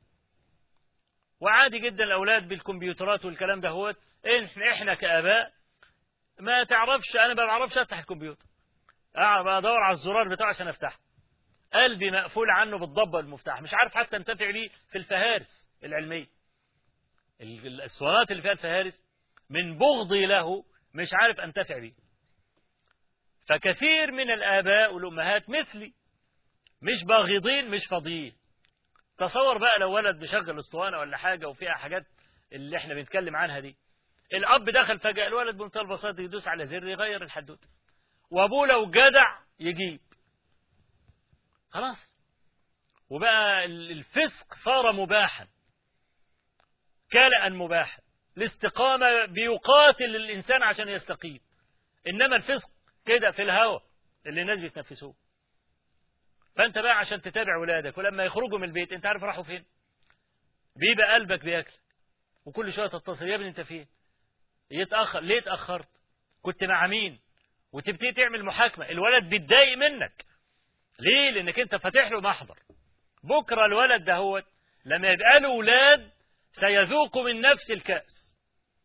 وعادي جدا الأولاد بالكمبيوترات والكلام ده هوت. احنا احنا كآباء ما تعرفش، أنا ما بعرفش أفتح الكمبيوتر، أقعد أدور على الزرار بتاعه عشان أفتحه. قلبي مقفول عنه بالضبة المفتاح، مش عارف حتى انتفع بيه في الفهارس العلمية، الأسوارات اللي فيها الفهارس، من بغضي له مش عارف أنتفع بيه. فكثير من الآباء والأمهات مثلي مش باغضين مش فاضيين. تصور بقى لو ولد بيشغل اسطوانة ولا حاجة وفيها حاجات اللي احنا بنتكلم عنها دي، الأب دخل فجأة، الولد بمنتهى البساطة يدوس على زر يغير الحدوتة، وأبوه لو جدع يجيب خلاص. وبقى الفسق صار مباحا، كالأ مباحا. الاستقامة بيقاتل الإنسان عشان يستقيم، إنما الفسق كده في الهوى اللي الناس بيتنفسوه. فأنت بقى عشان تتابع ولادك ولما يخرجوا من البيت أنت عارف راحوا فين، بيبقى قلبك بياكل وكل شوية تتصل، يا ابني أنت فين؟ يتأخر ليه؟ اتأخرت كنت مع مين؟ وتبتدي تعمل محاكمة. الولد بيتضايق منك ليه؟ لأنك أنت فاتح له محضر. بكرة الولد ده هو لما يبقى له ولاد سيذوق من نفس الكأس،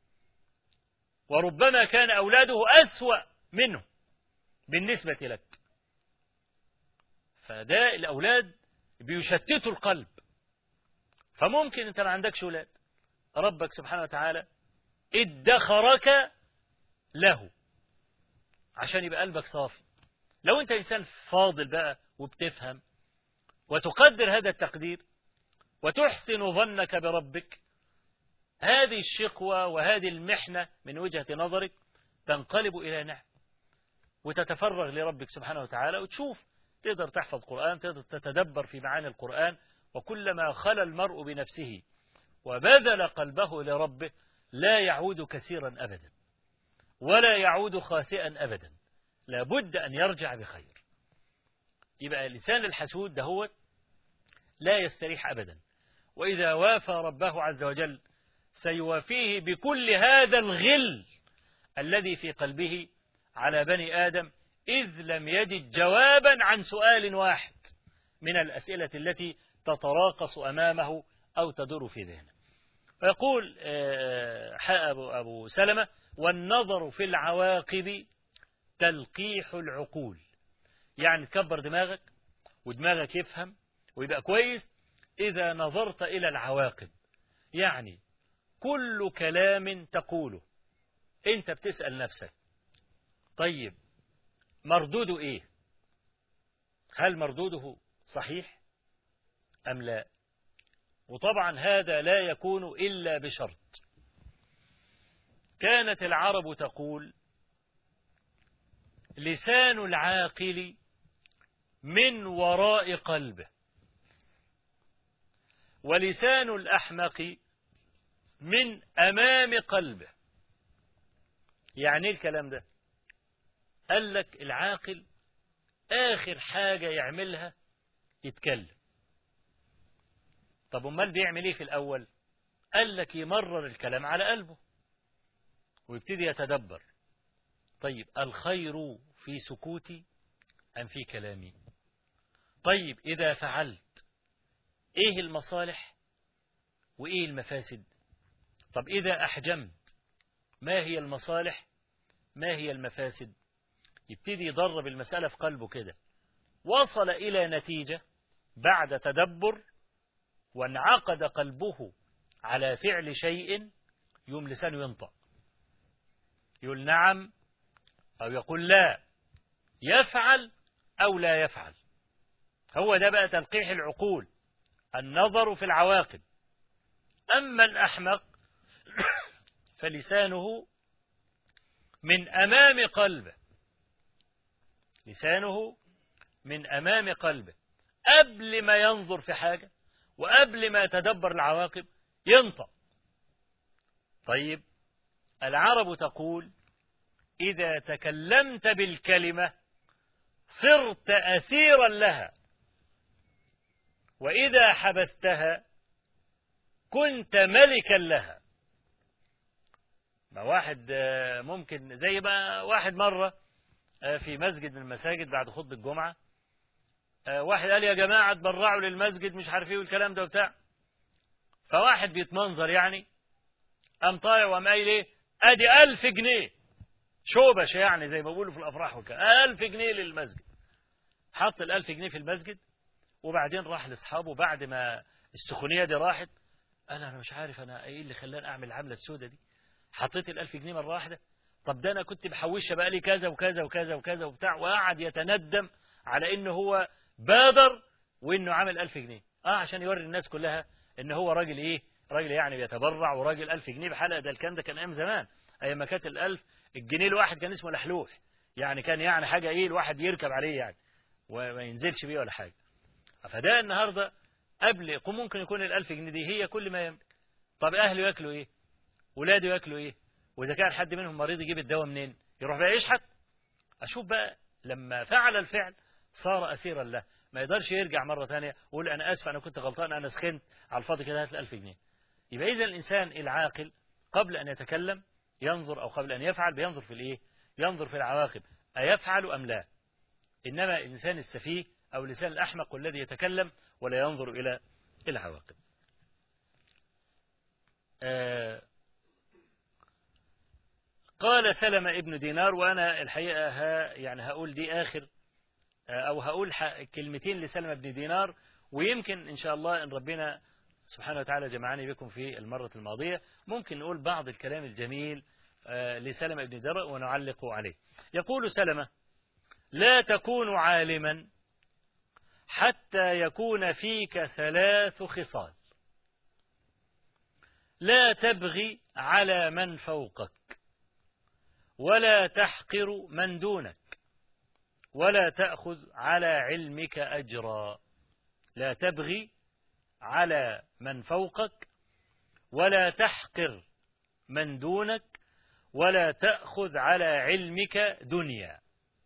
وربما كان أولاده أسوأ منه بالنسبة لك. فده الأولاد بيشتتوا القلب. فممكن أنت ما عندكش ولاد، ربك سبحانه وتعالى ادخرك له عشان يبقى قلبك صافي. لو أنت إنسان فاضل بقى وبتفهم وتقدر هذا التقدير وتحسن ظنك بربك، هذه الشقوة وهذه المحنة من وجهة نظرك تنقلب إلى نعم، وتتفرغ لربك سبحانه وتعالى وتشوف تقدر تحفظ قرآن، تقدر تتدبر في معاني القرآن. وكلما خلى المرء بنفسه وبذل قلبه لربه لا يعود كثيرا أبدا ولا يعود خاسئا أبدا، لابد أن يرجع بخير. يبقى الإنسان الحسود ده هو لا يستريح أبدا، وإذا وافى ربه عز وجل سيوافيه بكل هذا الغل الذي في قلبه على بني آدم، إذ لم يجد جوابا عن سؤال واحد: من الأسئلة التي تتراقص أمامه أو تدور في ذهنه. ويقول أبو, أبو سلمة: والنظر في العواقب تلقيح العقول. يعني تكبر دماغك ودماغك يفهم ويبقى كويس إذا نظرت إلى العواقب. يعني كل كلام تقوله أنت بتسأل نفسك: طيب مردوده إيه؟ هل مردوده صحيح أم لا؟ وطبعا هذا لا يكون إلا بشرط. كانت العرب تقول: لسان العاقل من وراء قلبه، ولسان الأحمق من أمام قلبه. يعني ايه الكلام ده؟ قال لك العاقل آخر حاجة يعملها يتكلم. طب امال بيعمل ايه في الأول؟ قال لك يمرر الكلام على قلبه ويبتدي يتدبر: طيب الخير في سكوتي أم في كلامي؟ طيب إذا فعلت إيه المصالح وإيه المفاسد؟ طب إذا أحجمت ما هي المصالح ما هي المفاسد؟ يبتدي يدرب المسألة في قلبه كده. وصل إلى نتيجة بعد تدبر وانعقد قلبه على فعل شيء، يوم لسانه ينطق يقول نعم أو يقول لا، يفعل أو لا يفعل. هو ده بقى تلقيح العقول، النظر في العواقب. أما الأحمق فلسانه من أمام قلبه، لسانه من أمام قلبه، قبل ما ينظر في حاجة وقبل ما يتدبر العواقب ينطق. طيب العرب تقول: إذا تكلمت بالكلمة صرت أسيرا لها، وإذا حبستها كنت ملكا لها. ما واحد ممكن زي ما واحد مرة في مسجد من المساجد بعد خطبة الجمعة، واحد قال: يا جماعة تبرعوا للمسجد مش عارف ايه والكلام ده وبتاع. فواحد بيتمنظر يعني قام طالع وقام قايل ايه: ادي ألف جنيه شوبش، يعني زي ما بيقولوا في الافراح وكده، ألف جنيه للمسجد. حط الألف جنيه في المسجد وبعدين راح لاصحابه بعد ما السخونية دي راحت، قال: انا مش عارف انا ايه اللي خلاني اعمل العملة السوداء دي، حطيت الألف جنيه مرة واحدة، طب ده انا كنت بحوشها بقى لي كذا وكذا وكذا وكذا وبتاع. وقعد يتندم على انه هو بادر وانه عمل ألف جنيه، اه عشان يوري الناس كلها ان هو راجل ايه، راجل يعني بيتبرع وراجل ألف جنيه بحلقة. ده الكلام ده كان ايام زمان، ايام ما كانت الألف الجنيه الواحد كان اسمه لحلوح، يعني كان يعني حاجة ايه الواحد يركب عليه يعني وما ينزلش بيه ولا حاجة. فده النهاردة قبل ممكن يكون الألف جنيه دي هي كل ما يملك. طب أهله يأكلوا إيه؟ ولاده يأكلوا إيه؟ وإذا كان حد منهم مريض يجيب الدواء منين؟ يروح بقى يشحت. أشوف بقى لما فعل الفعل صار أسيرا له، ما يقدرش يرجع مرة ثانية ويقول أنا آسف أنا كنت غلطان أنا سخنت على الفاضي كده هات الألف جنيه. يبقى إذا الإنسان العاقل قبل أن يتكلم ينظر، أو قبل أن يفعل بينظر في الإيه؟ ينظر في العواقب، أيفعل أم لا. إنما الإنسان السفيه أو الإنسان الأحمق الذي يتكلم ولا ينظر إلى العواقب. آه قال سلمة ابن دينار، وأنا الحقيقة ها يعني هقول دي آخر آه أو هقول كلمتين لسلمة ابن دينار، ويمكن إن شاء الله إن ربنا سبحانه وتعالى جمعني بكم في المرة الماضية ممكن نقول بعض الكلام الجميل آه لسلمة ابن دينار ونعلق عليه. يقول سلمة: لا تكون عالما حتى يكون فيك ثلاث خصال: لا تبغي على من فوقك، ولا تحقر من دونك، ولا تأخذ على علمك أجرا. لا تبغي على من فوقك، ولا تحقر من دونك، ولا تأخذ على علمك دنيا.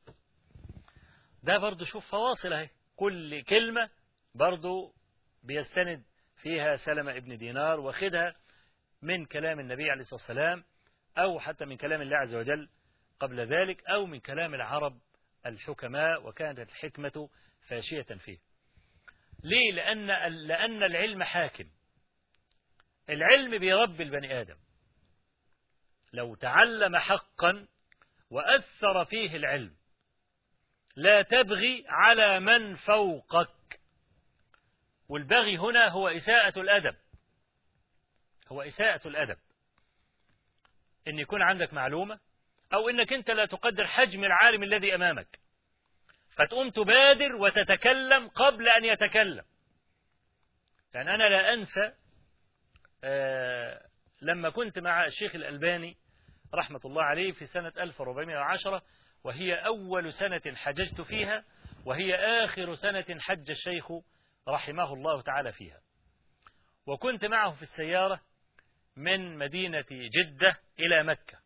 ده برضو شوف فواصل اهي، كل كلمة برضو بيستند فيها سلمة ابن دينار واخدها من كلام النبي عليه الصلاة والسلام، أو حتى من كلام الله عز وجل قبل ذلك، أو من كلام العرب الحكماء، وكانت الحكمة فاشية فيه. ليه؟ لأن لأن العلم حاكم. العلم بيربي البني آدم. لو تعلم حقا وأثر فيه العلم، لا تبغي على من فوقك. والبغي هنا هو إساءة الأدب، هو إساءة الأدب، إن يكون عندك معلومة أو إنك أنت لا تقدر حجم العالم الذي أمامك، فتقوم تبادر وتتكلم قبل أن يتكلم. يعني أنا لا أنسى آه لما كنت مع الشيخ الألباني رحمة الله عليه في سنة ألف وأربعمائة وعشرة، وهي أول سنة حججت فيها، وهي آخر سنة حج الشيخ رحمه الله تعالى فيها. وكنت معه في السيارة من مدينة جدة إلى مكة،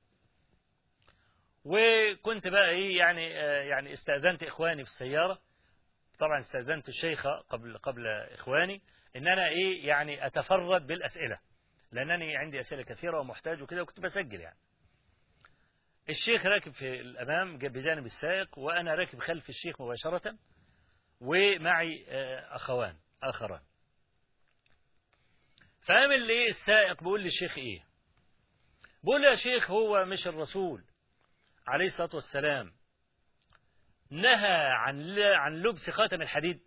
وكنت بقى إيه يعني آه يعني استأذنت إخواني في السيارة. طبعا استأذنت الشيخ قبل قبل إخواني إن أنا إيه يعني أتفرد بالأسئلة، لأنني عندي أسئلة كثيرة ومحتاج وكده، وكنت بسجل يعني. الشيخ راكب في الأمام بجانب السائق، وأنا راكب خلف الشيخ مباشرة، ومعي أخوان آخران. فعمل إيه السائق؟ بيقول للشيخ إيه؟ بيقول يا شيخ، هو مش الرسول عليه الصلاة والسلام نهى عن عن لبس خاتم الحديد؟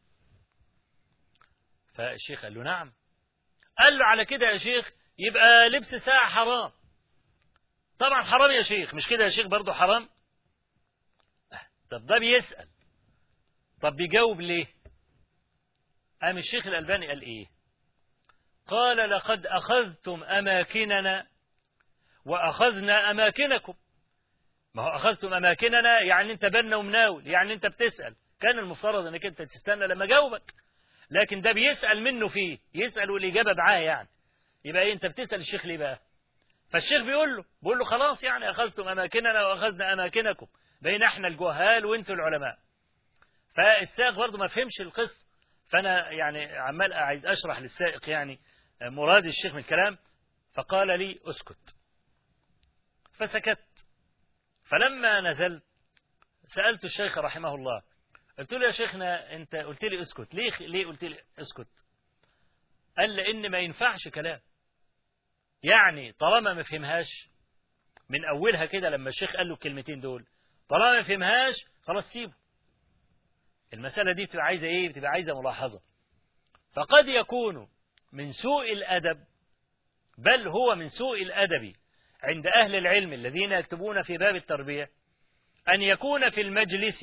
فالشيخ قال له نعم. قال له على كده يا شيخ يبقى لبس ساعة حرام. طبعا حرام يا شيخ، مش كده يا شيخ برضو حرام؟ طب ده بيسأل، طب بيجاوب ليه؟ قام الشيخ الألباني قال إيه؟ قال لقد أخذتم أماكننا وأخذنا أماكنكم. ما هو أخذتم أماكننا يعني أنت بنا ومناول، يعني أنت بتسأل، كان المفترض أنك أنت تستنى لما جاوبك، لكن ده بيسأل منه فيه، يسأل والإجابة معاه يعني. يبقى إيه أنت بتسأل الشيخ ليه بقى؟ فالشيخ بيقول له بيقول له خلاص يعني أخذتم أماكننا وأخذنا أماكنكم، بين احنا الجهال وانتوا العلماء. فالسائق برضه ما فهمش القصة، فأنا يعني عمال عايز أشرح للسائق يعني مراد الشيخ من الكلام، فقال لي اسكت، فسكت. فلما نزلت سألت الشيخ رحمه الله، قلت له يا شيخنا أنت قلت لي اسكت ليه؟ ليه قلت لي اسكت؟ قال لأن ما ينفعش كلام، يعني طالما ما فهمهاش من أولها كده، لما الشيخ قال له الكلمتين دول طالما ما فهمهاش خلاص سيبه. المسألة دي بتبقى عايزة إيه؟ بتبقى عايزة ملاحظة. فقد يكون من سوء الأدب، بل هو من سوء الأدب عند أهل العلم الذين يكتبون في باب التربية، أن يكون في المجلس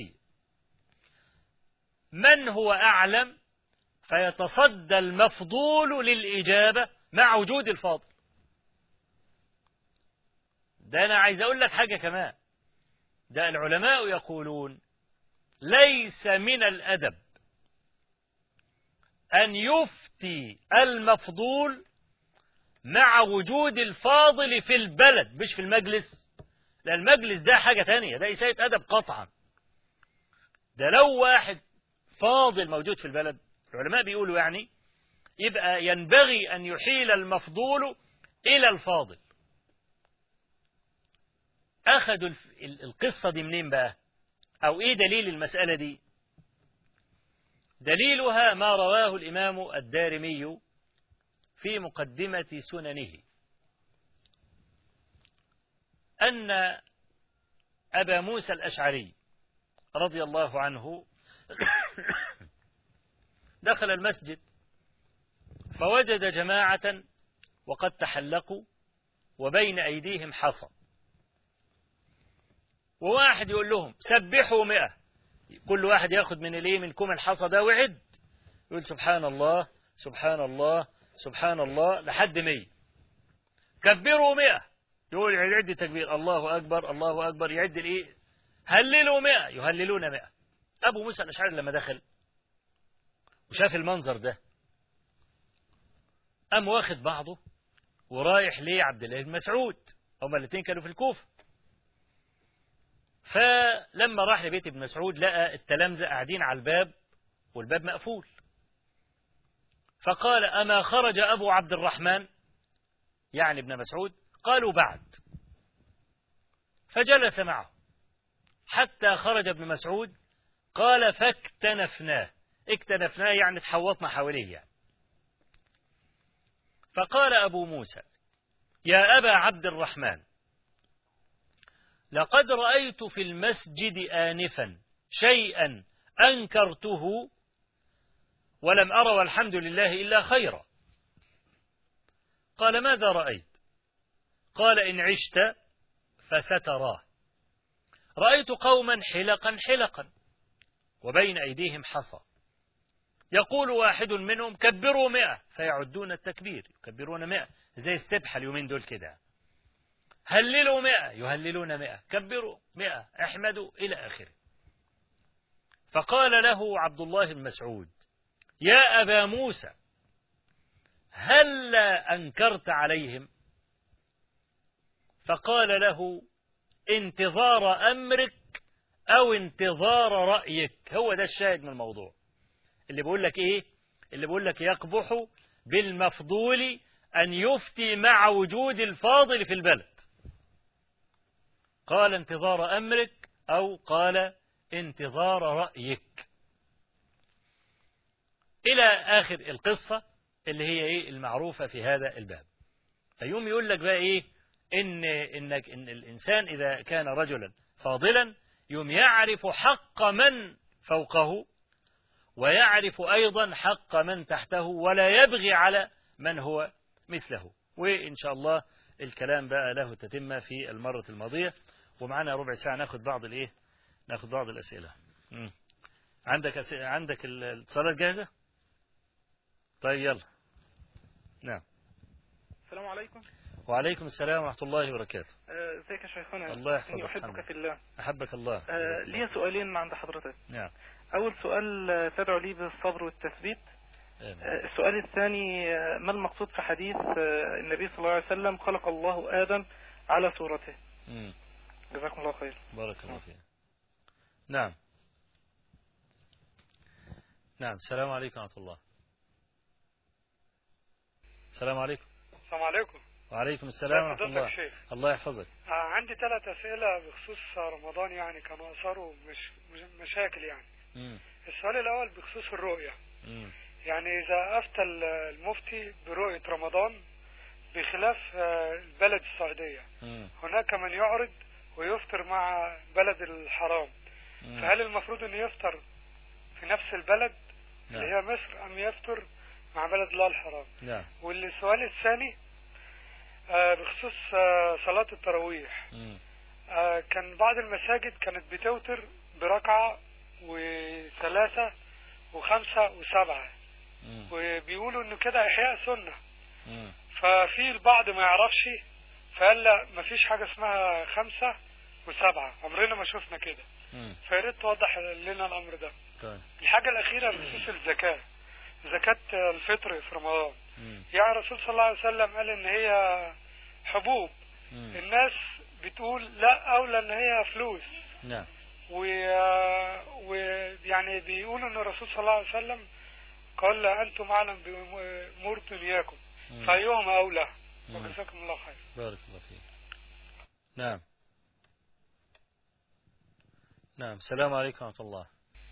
من هو أعلم فيتصدى المفضول للإجابة مع وجود الفاضل. ده أنا عايز أقول لك حاجة كمان، ده العلماء يقولون ليس من الأدب أن يفتي المفضول مع وجود الفاضل في البلد مش في المجلس. لا، المجلس ده حاجة تانية، ده إساءة أدب قطعا. ده لو واحد فاضل موجود في البلد، العلماء بيقولوا يعني يبقى ينبغي أن يحيل المفضول إلى الفاضل. أخذوا القصة دي منين بقى؟ أو إيه دليل المسألة دي؟ دليلها ما رواه الإمام الدارمي في مقدمة سننه، أن أبا موسى الأشعري رضي الله عنه دخل المسجد فوجد جماعة وقد تحلقوا وبين أيديهم حصى، وواحد يقول لهم سبحوا مئة، كل واحد ياخد من الايه من كم الحصى ده وعد، يقول سبحان الله سبحان الله سبحان الله لحد مية. كبروا مئة، يقول يعد تكبير الله أكبر الله أكبر، يعد الايه هللوا مئة، يهللون مئة. أبو موسى الأشعري لما دخل وشاف المنظر ده قام واخد بعضه ورايح ليه عبد الله بن مسعود، هما الاثنين كانوا في الكوفة. فلما راح لبيت ابن مسعود لقى التلامذة قاعدين على الباب والباب مقفول، فقال أما خرج أبو عبد الرحمن يعني ابن مسعود؟ قالوا بعد. فجلس معه حتى خرج ابن مسعود، قال فاكتنفناه، اكتنفناه يعني تحوطنا حواليه يعني. فقال أبو موسى: يا أبا عبد الرحمن، لقد رأيت في المسجد آنفا شيئا أنكرته ولم أرى والحمد لله إلا خيرا. قال: ماذا رأيت؟ قال: إن عشت فستراه. رأيت قوما حلقا حلقا وبين أيديهم حصى، يقول واحد منهم: كبروا مئة، فيعدون التكبير، يكبرون مئة زي السبحة اليومين دول كده. هللوا مئة، يهللون مئة، كبروا مئة، احمدوا، إلى آخره. فقال له عبد الله بن مسعود: يا أبا موسى، هل أنكرت عليهم؟ فقال له: انتظار أمرك أو انتظار رأيك. هو ده الشاهد من الموضوع، اللي بقول لك إيه؟ اللي بقول لك يقبح بالمفضول أن يفتي مع وجود الفاضل في البلد. قال: انتظار أمرك أو قال انتظار رأيك، إلى آخر القصة اللي هي إيه المعروفة في هذا الباب. فيوم يقول لك بقى إيه؟ إن إنك إن الإنسان إذا كان رجلا فاضلا يوم يعرف حق من فوقه ويعرف أيضا حق من تحته ولا يبغي على من هو مثله. وإن شاء الله الكلام بقى له تتمة في المرة الماضية، ومعنا ربع ساعة ناخد بعض الإيه؟ ناخد بعض الأسئلة. مم. عندك أسئلة؟ عندك الاتصالات جاهزة؟ طيب يلا. نعم. السلام عليكم. وعليكم السلام ورحمة الله وبركاته. ازيك يا شيخنا؟ الله يحفظك. إني أحبك في الله. أحبك الله. آه لي سؤالين عند حضرتك. نعم. أول سؤال: تدعو لي بالصبر والتثبيت. آه السؤال الثاني: آه ما المقصود في حديث آه النبي صلى الله عليه وسلم: خلق الله آدم على صورته؟ مم. جزاكم الله خير. بارك الله فيك. نعم. نعم. السلام عليكم ورحمة الله. السلام عليكم. السلام عليكم. وعليكم السلام ورحمة الله. شيخ. الله يحفظك. آه عندي ثلاث أسئلة بخصوص رمضان، يعني كانوا أثاروا مش مشاكل يعني. مم. السؤال الأول بخصوص الرؤية. مم. يعني إذا أفتى المفتي برؤية رمضان بخلاف البلد السعودية، مم. هناك من يعرض ويفطر مع بلد الحرام. مم. فهل المفروض أن يفطر في نفس البلد نعم. اللي هي مصر أم يفطر مع بلد الله الحرام؟ نعم. والسؤال الثاني بخصوص صلاة التراويح. مم. كان بعض المساجد كانت بتوتر بركعة وثلاثة وخمسة وسبعة، مم. وبيقولوا انه كده احياء سنة. مم. ففي البعض ما يعرفش، فقال لا مفيش حاجة اسمها خمسة وسبعة، عمرنا ما شفنا كده. فياريت توضح لنا الامر ده. طيب. الحاجة الاخيرة بخصوص الزكاة، زكاة الفطر في رمضان. مم. يعني الرسول صلى الله عليه وسلم قال ان هي حبوب. مم. الناس بتقول لا، اولى ان هي فلوس. نعم. ويعني بيقولوا ان الرسول صلى الله عليه وسلم قال لا انتم اعلم بامور دنياكم، فايهم اولى. وجزاكم الله خير. بارك الله فيك. نعم. نعم. السلام عليكم ورحمة الله.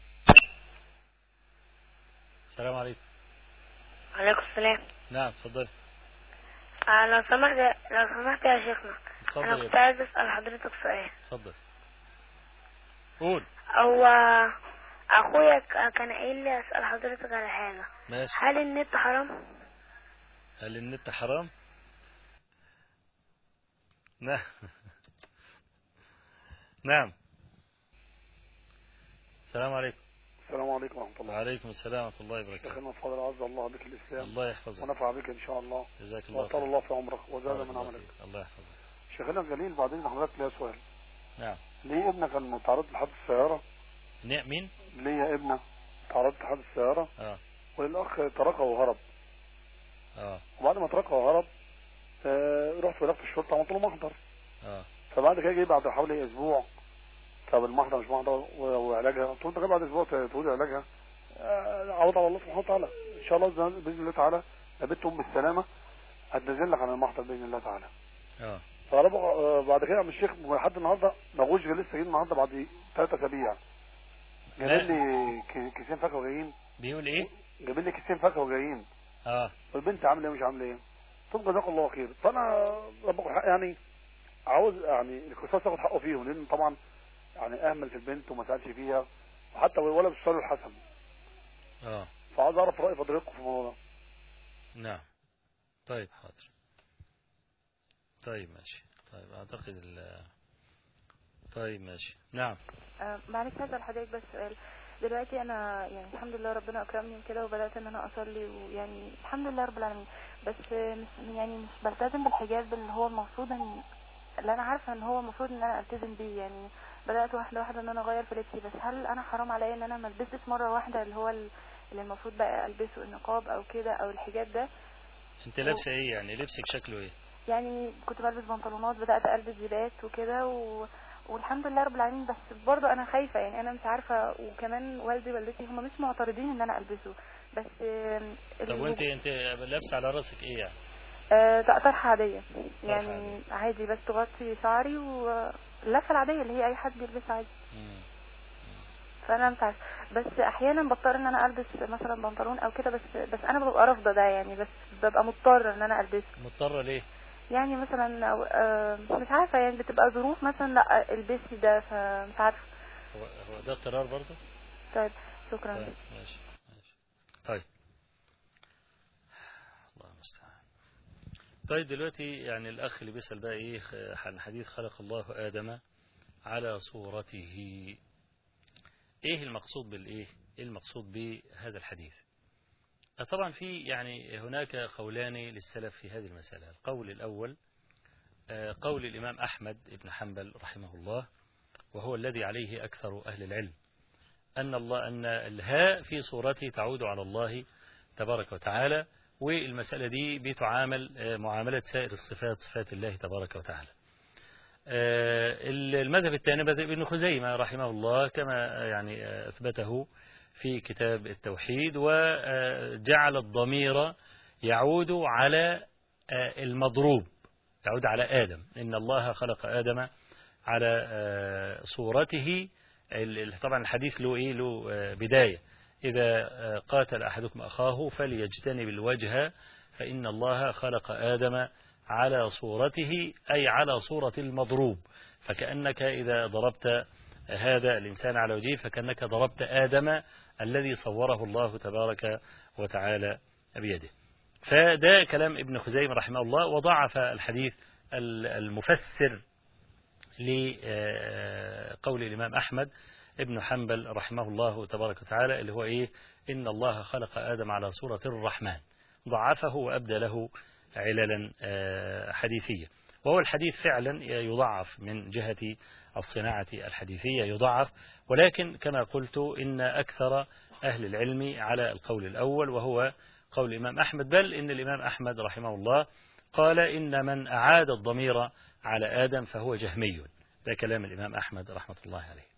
السلام عليكم. وعليكم السلام. نعم. تفضل. آه لو سمحت لو سمحت يا شيخنا، انا كنت عايز اسال حضرتك سؤال. تفضل. قول. هو اخويا كان قايل لي اسال حضرتك على حاجه. ماشي. هل النت حرام؟ هل النت حرام؟ نعم. نعم. السلام عليكم. السلام عليكم ورحمة الله. وعليكم السلام ورحمة الله وبركاته. شيخنا الفاضل، عز الله بك الإسلام. الله يحفظك. ونفع بك إن شاء الله. جزاك الله خير. وطال الله في عمرك وزاد من عملك. الله يحفظك. شيخنا الجليل، بعدين حضرتك ليا سؤال. نعم. ليه ابنك كان متعرض لحادث السيارة؟ نعم. مين؟ ليه ابنه تعرض لحادث السيارة. اه. والأخ تركه وهرب. اه. وبعد ما تركه وهرب آه رحت ولفت الشرطة عملت له محضر. اه. فبعد كده جه بعد حوالي أسبوع، طب المحضر مش محضر وعلاجها، قلت له أنت جاي بعد أسبوع تقول علاجها، عوض على الله سبحانه وتعالى ان شاء الله باذن الله تعالى. لبيتهم بالسلامه، هتنزل لك على المحضر باذن الله تعالى. اه. فربع بعد كده عم الشيخ لحد النهارده ما جوش، لسه جايين النهارده بعد ثلاث اسابيع. جايين لي كيسين فاكهه جايين بيقول ايه؟ جايبين لي كيسين فاكهه وجايين. اه والبنت عامله ايه مش عامله ايه؟ طب جزاك الله خير. فانا ربك يعني عاوز يعني القصاص ياخد حقه فيهم، لان طبعا يعني اهمل في البنت وما سالش فيها وحتى ولا بالسؤال الحسن. اه فعاوز اعرف راي فضيلتكم في الموضوع ده. نعم. طيب حاضر. طيب ماشي. طيب اعتقد ال طيب ماشي. نعم. آه معلش هسأل حضرتك بس سؤال. دلوقتي انا يعني الحمد لله ربنا اكرمني كده وبدات ان انا اصلي ويعني الحمد لله رب العالمين، بس مش يعني مش بلتزم بالحجاب اللي هو المفروض ان اللي انا عارفه ان هو المفروض ان انا التزم بيه. يعني بدات واحده واحده ان انا اغير في لبسي، بس هل انا حرام عليا ان انا ما البسش مره واحده اللي هو اللي المفروض بقى البسه النقاب او كده او الحجاب ده؟ انت لابسه ايه يعني؟ لبسك شكله ايه؟ يعني كنت بلبس بنطلونات، بدات البس جيبات وكده و... والحمد لله رب العالمين، بس برضه انا خايفه يعني انا مش عارفه. وكمان والدي ووالدتي هم مش معترضين ان انا البسه بس. طب وانت انت لابسه على راسك ايه يعني؟ آه طرحه عاديه يعني عادية. عادي بس تغطي شعري واللفه العاديه اللي هي اي حد بيلبسها عادي. مم. فانا مش عارفه، بس احيانا بضطر ان انا البس مثلا بنطلون او كده، بس بس انا ببقى رافضه ده يعني، بس ببقى مضطره ان انا البسه. مضطره ليه؟ يعني مثلا مش عارفه يعني بتبقى ظروف مثلا لا البسي ده فمش عارفه. هو هو ده اضطرار برضه؟ طيب شكرا. طيب ماشي ماشي. طيب الله المستعان. طيب دلوقتي يعني الاخ اللي بيسال بقى ايه عن حديث خلق الله ادم على صورته، ايه المقصود بالايه؟ ايه المقصود بهذا الحديث؟ طبعا في يعني هناك قولان للسلف في هذه المسألة. القول الأول قول الإمام أحمد بن حنبل رحمه الله، وهو الذي عليه أكثر أهل العلم، أن الله أن الهاء في صورته تعود على الله تبارك وتعالى، والمسألة دي بتعامل معاملة سائر الصفات صفات الله تبارك وتعالى. المذهب الثاني مذهب ابن خزيمة رحمه الله كما يعني أثبته في كتاب التوحيد، وجعل الضمير يعود على المضروب، يعود على آدم، إن الله خلق آدم على صورته. طبعا الحديث له إيه؟ له بداية: إذا قاتل أحدكم أخاه فليجتنب الوجه فإن الله خلق آدم على صورته، أي على صورة المضروب. فكأنك إذا ضربت هذا الإنسان على وجهه فكأنك ضربت آدم الذي صوره الله تبارك وتعالى بيده. فده كلام ابن خزيمة رحمه الله، وضعف الحديث المفسر لقول الإمام أحمد ابن حنبل رحمه الله تبارك وتعالى، اللي هو إيه؟ إن الله خلق آدم على صورة الرحمن. ضعفه وأبدى له عللا حديثية، وهو الحديث فعلا يضعف من جهة الصناعة الحديثية يضعف، ولكن كما قلت إن أكثر أهل العلم على القول الأول وهو قول الإمام أحمد، بل إن الإمام أحمد رحمه الله قال إن من أعاد الضمير على آدم فهو جهمي. ده كلام الإمام أحمد رحمة الله عليه.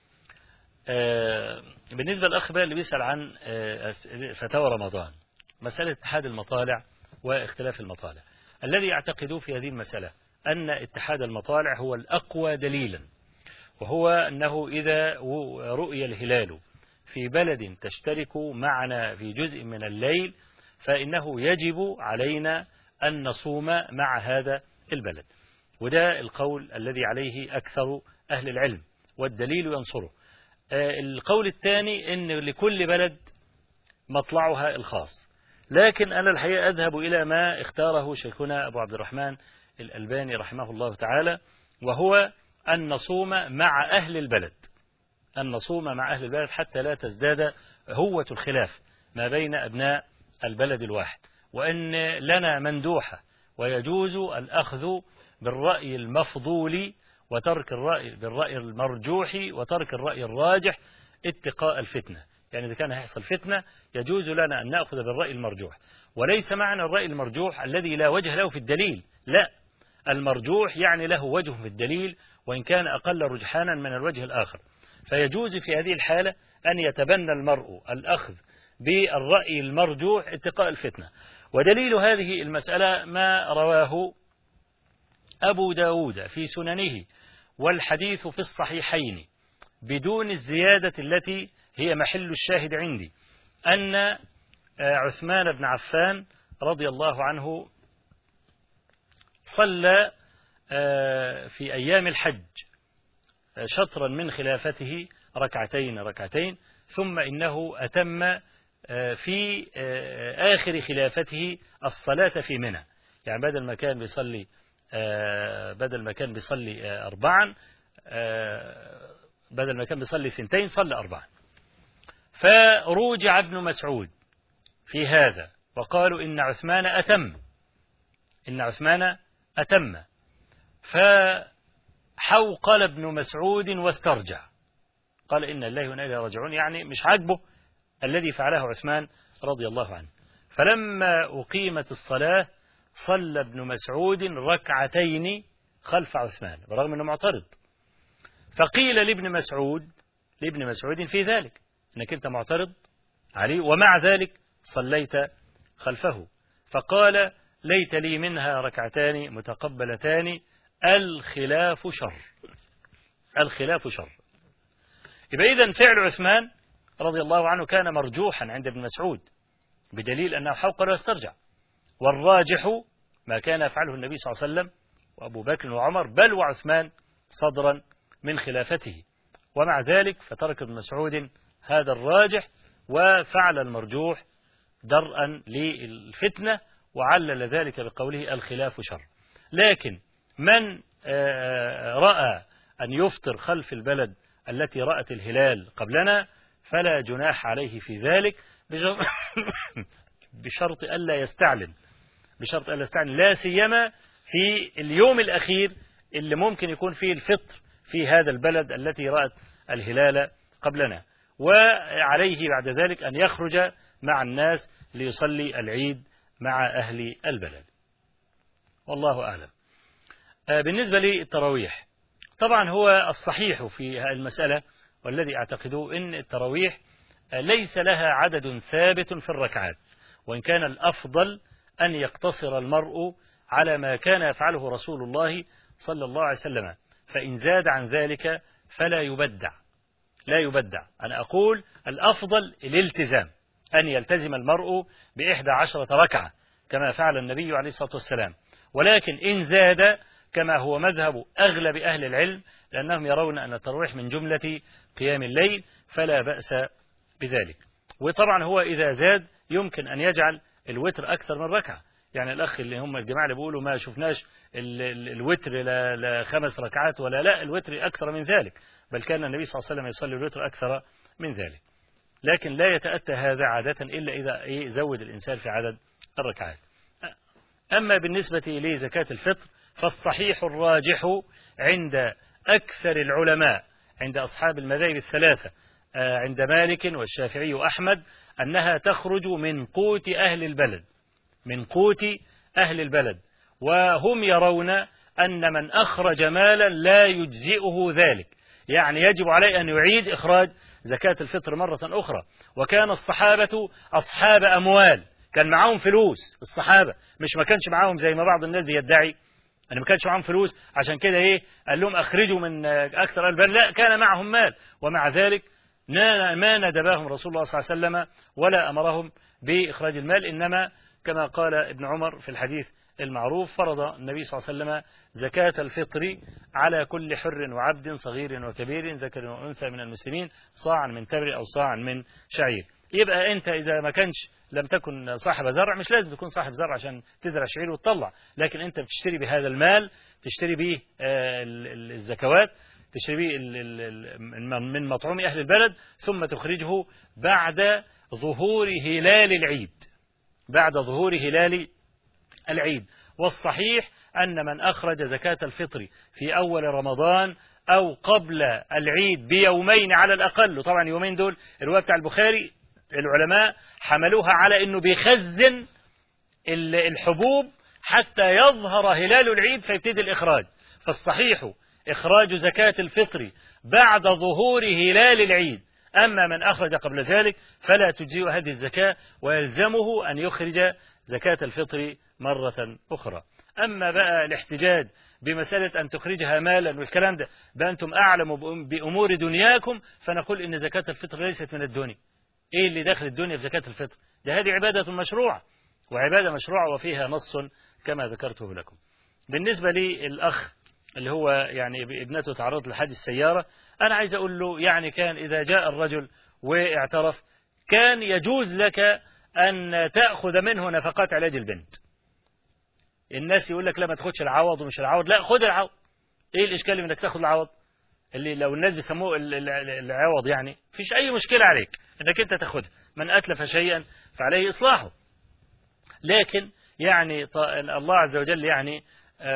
بالنسبة للأخ بقى اللي بيسأل عن فتاوى رمضان، مسألة اتحاد المطالع واختلاف المطالع، الذي يعتقد في هذه المسألة أن اتحاد المطالع هو الأقوى دليلا، وهو أنه إذا رؤي الهلال في بلد تشترك معنا في جزء من الليل فإنه يجب علينا أن نصوم مع هذا البلد. وده القول الذي عليه أكثر أهل العلم والدليل ينصره. القول الثاني أن لكل بلد مطلعها الخاص، لكن أنا الحقيقة أذهب إلى ما اختاره شيخنا أبو عبد الرحمن الألباني رحمه الله تعالى، وهو أن نصوم مع أهل البلد، أن نصوم مع أهل البلد حتى لا تزداد هوة الخلاف ما بين أبناء البلد الواحد، وأن لنا مندوحة ويجوز الأخذ بالرأي المفضول وترك الرأي بالرأي المرجوح وترك الرأي الراجح اتقاء الفتنة. يعني إذا كان هيحصل فتنة يجوز لنا أن نأخذ بالرأي المرجوح، وليس معنى الرأي المرجوح الذي لا وجه له في الدليل، لا، المرجوح يعني له وجه في الدليل وإن كان أقل رجحانا من الوجه الآخر. فيجوز في هذه الحالة أن يتبنى المرء الأخذ بالرأي المرجوح اتقاء الفتنة. ودليل هذه المسألة ما رواه أبو داود في سننه والحديث في الصحيحين بدون الزيادة التي هي محل الشاهد عندي، أن عثمان بن عفان رضي الله عنه صلى في أيام الحج شطرا من خلافته ركعتين ركعتين، ثم إنه أتم في آخر خلافته الصلاة في منى، يعني بدل ما كان بيصلي بدل ما كان بيصلي أربعا بدل ما كان بيصلي ثنتين صلى أربعا. فروجع ابن مسعود في هذا وقالوا إن عثمان أتم إن عثمان أتم فحوقل ابن مسعود واسترجع، قال إن الله وإنا إليه راجعون، يعني مش عاجبه الذي فعله عثمان رضي الله عنه. فلما أقيمت الصلاة صلى ابن مسعود ركعتين خلف عثمان برغم أنه معترض. فقيل لابن مسعود لابن مسعود في ذلك أنك أنت معترض عليه ومع ذلك صليت خلفه، فقال ليت لي منها ركعتان متقبلتان الخلاف شر الخلاف شر. يبقى إذن فعل عثمان رضي الله عنه كان مرجوحا عند ابن مسعود بدليل أنه حوقل واسترجع، والراجح ما كان يفعله النبي صلى الله عليه وسلم وأبو بكر وعمر بل وعثمان صدرا من خلافته، ومع ذلك فترك ابن مسعود هذا الراجح وفعل المرجوح درءا للفتنة وعلل ذلك بقوله الخلاف شر. لكن من رأى أن يفطر خلف البلد التي رأت الهلال قبلنا فلا جناح عليه في ذلك بشرط ألا يستعلن بشرط ألا يستعلن لا سيما في اليوم الأخير اللي ممكن يكون فيه الفطر في هذا البلد التي رأت الهلال قبلنا، وعليه بعد ذلك أن يخرج مع الناس ليصلي العيد مع أهل البلد. والله أعلم. بالنسبة للتراويح طبعا هو الصحيح في المسألة والذي أعتقده أن التراويح ليس لها عدد ثابت في الركعات، وإن كان الأفضل أن يقتصر المرء على ما كان يفعله رسول الله صلى الله عليه وسلم، فإن زاد عن ذلك فلا يبدع لا يبدع. أنا أقول الأفضل الالتزام، أن يلتزم المرء بإحدى عشرة ركعة كما فعل النبي عليه الصلاة والسلام، ولكن إن زاد كما هو مذهب أغلب أهل العلم لأنهم يرون أن التراويح من جملة قيام الليل فلا بأس بذلك. وطبعا هو إذا زاد يمكن أن يجعل الوتر أكثر من ركعة، يعني الأخ اللي هم الجماعة اللي بيقولوا ما شفناش الوتر لخمس ركعات ولا لا، الوتر أكثر من ذلك، بل كان النبي صلى الله عليه وسلم يصلي الوتر أكثر من ذلك، لكن لا يتأتى هذا عادة إلا إذا زود الإنسان في عدد الركعات. أما بالنسبة لزكاة الفطر فالصحيح الراجح عند أكثر العلماء عند أصحاب المذاهب الثلاثة عند مالك والشافعي وأحمد أنها تخرج من قوت أهل البلد من قوت أهل البلد وهم يرون أن من أخرج مالا لا يجزئه ذلك، يعني يجب عليه أن يعيد إخراج زكاة الفطر مرة أخرى. وكان الصحابة أصحاب أموال، كان معاهم فلوس، الصحابة مش ما كانش معاهم زي ما بعض الناس يدعي أن ما كانش معاهم فلوس عشان كده إيه قال لهم أخرجوا من أكثر البلد، لا كان معهم مال، ومع ذلك ما ندبهم رسول الله صلى الله عليه وسلم ولا أمرهم بإخراج المال، إنما كما قال ابن عمر في الحديث المعروف فرض النبي صلى الله عليه وسلم زكاة الفطر على كل حر وعبد صغير وكبير ذكر وأنثى من المسلمين صاعا من تمر أو صاعا من شعير. يبقى أنت إذا ما كانش لم تكن صاحب زرع، مش لازم تكون صاحب زرع عشان تزرع شعير وتطلع، لكن أنت بتشتري بهذا المال، تشتري به الزكوات، تشتري به من مطعوم أهل البلد، ثم تخرجه بعد ظهور هلال العيد بعد ظهور هلال العيد. والصحيح أن من أخرج زكاة الفطر في أول رمضان أو قبل العيد بيومين على الأقل، طبعا يومين دول الرواية بتاع البخاري العلماء حملوها على أنه بيخزن الحبوب حتى يظهر هلال العيد فيبتدي الإخراج، فالصحيح إخراج زكاة الفطر بعد ظهور هلال العيد. أما من أخرج قبل ذلك فلا تجزئ هذه الزكاة ويلزمه أن يخرج زكاة الفطر مرة أخرى. أما بقى الاحتجاج بمسألة أن تخرجها مالا والكلام ده بأنتم أعلم بأمور دنياكم، فنقول إن زكاة الفطر ليست من الدنيا، إيه اللي داخل الدنيا في زكاة الفطر؟ ده هذه عبادة مشروعة، وعبادة مشروعة وفيها نص كما ذكرته لكم. بالنسبة لي الأخ اللي هو يعني ابنته تعرض لحادث السيارة، أنا عايز أقول له يعني كان إذا جاء الرجل واعترف كان يجوز لك أن تأخذ منه نفقات علاج البنت. الناس يقول لك لا ما تاخدش العوض ومش العوض، لا خد العوض. إيه الإشكال إنك تاخد العوض؟ اللي لو الناس بيسموه العوض يعني فيش أي مشكلة عليك إنك أنت تاخدها، من أتلف شيئا فعليه إصلاحه. لكن يعني الله عز وجل يعني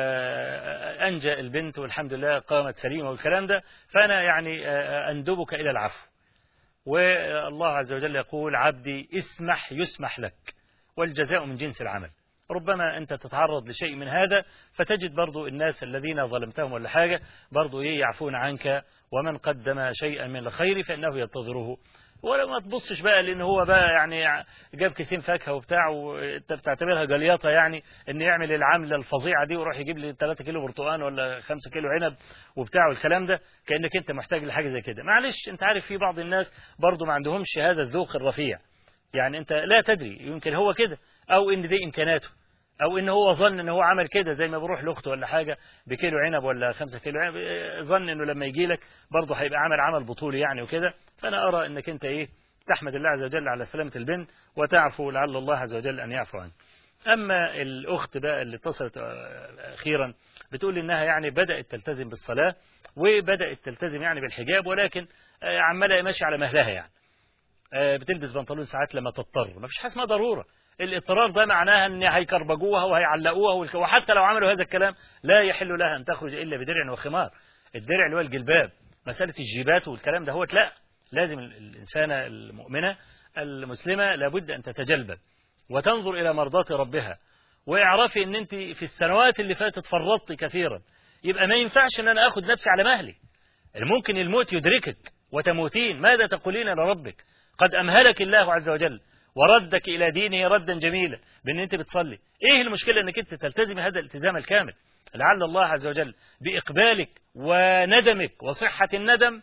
أنجى البنت والحمد لله قامت سليمة والكلام ده، فأنا يعني أندبك إلى العفو. والله عز وجل يقول عبدي اسمح يسمح لك والجزاء من جنس العمل. ربما أنت تتعرض لشيء من هذا فتجد برضو الناس الذين ظلمتهم ولا حاجة برضو يعفون عنك، ومن قدم شيئا من الخير فإنه ينتظره. ولا ما تبصش بقى لأن هو بقى يعني جاب كيسين فاكهة وبتاع وانت بتعتبرها جليطة يعني ان يعمل العملة الفظيعة دي ويروح يجيب لي ثلاثة كيلو برتقان ولا خمسة كيلو عنب وبتاع والكلام ده كأنك انت محتاج لحاجة زي كده. معلش انت عارف في بعض الناس برضو ما عندهمش هذا الذوق الرفيع، يعني انت لا تدري يمكن هو كده او ان دي امكاناته او ان هو ظن ان هو عمل كده زي ما بروح لاخته ولا حاجه بكيلو عنب ولا خمسة كيلو عنب، ظن انه لما يجي لك برضه هيبقى عمل عمل بطولي يعني وكده. فانا ارى انك انت ايه تحمد الله عز وجل على سلامه البنت وتعفو لعل الله عز وجل ان يعفو عنك. اما الاخت بقى اللي اتصلت اخيرا بتقول انها يعني بدات تلتزم بالصلاه وبدات تلتزم يعني بالحجاب، ولكن عماله ماشيه على مهلها يعني بتلبس بنطلون ساعات لما تضطر. ما فيش حاجه اسمها ضروره. الاضطرار ده معناها ان هيكربجوها وهيعلقوها، وحتى لو عملوا هذا الكلام لا يحل لها ان تخرج الا بدرع وخمار. الدرع اللي هو الجلباب، مساله الجيبات والكلام ده هو لا، لازم الانسانه المؤمنه المسلمه لابد ان تتجلبب وتنظر الى مرضات ربها، واعرفي ان انت في السنوات اللي فاتت فرطتي كثيرا، يبقى ما ينفعش ان انا اخد نفسي على مهلي. ممكن الموت يدركك وتموتين، ماذا تقولين لربك؟ قد امهلك الله عز وجل وردك إلى دينه ردا جميلا بأن أنت بتصلي. إيه المشكلة أنك أنت تلتزم هذا الالتزام الكامل؟ لعل الله عز وجل بإقبالك وندمك وصحة الندم،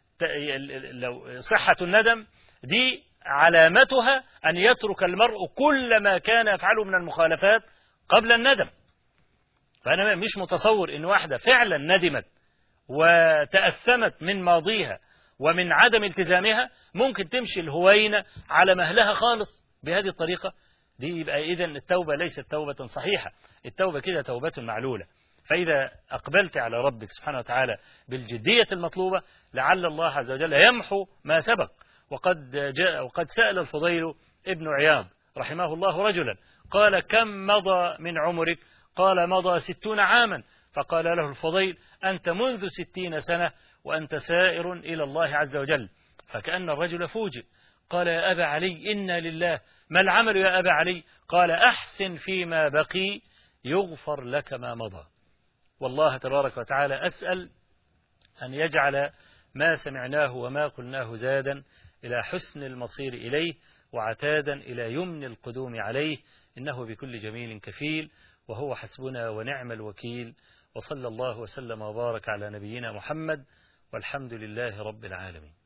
لو صحة الندم دي علامتها أن يترك المرء كل ما كان يفعله من المخالفات قبل الندم. فأنا مش متصور أن واحدة فعلا ندمت وتأثمت من ماضيها ومن عدم التزامها ممكن تمشي الهوينة على مهلها خالص بهذه الطريقة دي. يبقى إذن التوبة ليست توبة صحيحة، التوبة كده توبة معلولة. فإذا أقبلت على ربك سبحانه وتعالى بالجدية المطلوبة لعل الله عز وجل يمحو ما سبق. وقد جاء وقد سأل الفضيل ابن عياض رحمه الله رجلا قال كم مضى من عمرك؟ قال مضى ستون عاما. فقال له الفضيل أنت منذ ستين سنة وأنت سائر إلى الله عز وجل. فكأن الرجل فوجئ قال يا أبا علي إنا لله، ما العمل يا أبا علي؟ قال أحسن فيما بقي يغفر لك ما مضى. والله تبارك وتعالى أسأل أن يجعل ما سمعناه وما قلناه زادا إلى حسن المصير إليه وعتادا إلى يمن القدوم عليه، إنه بكل جميل كفيل وهو حسبنا ونعم الوكيل. وصلى الله وسلم وبارك على نبينا محمد والحمد لله رب العالمين.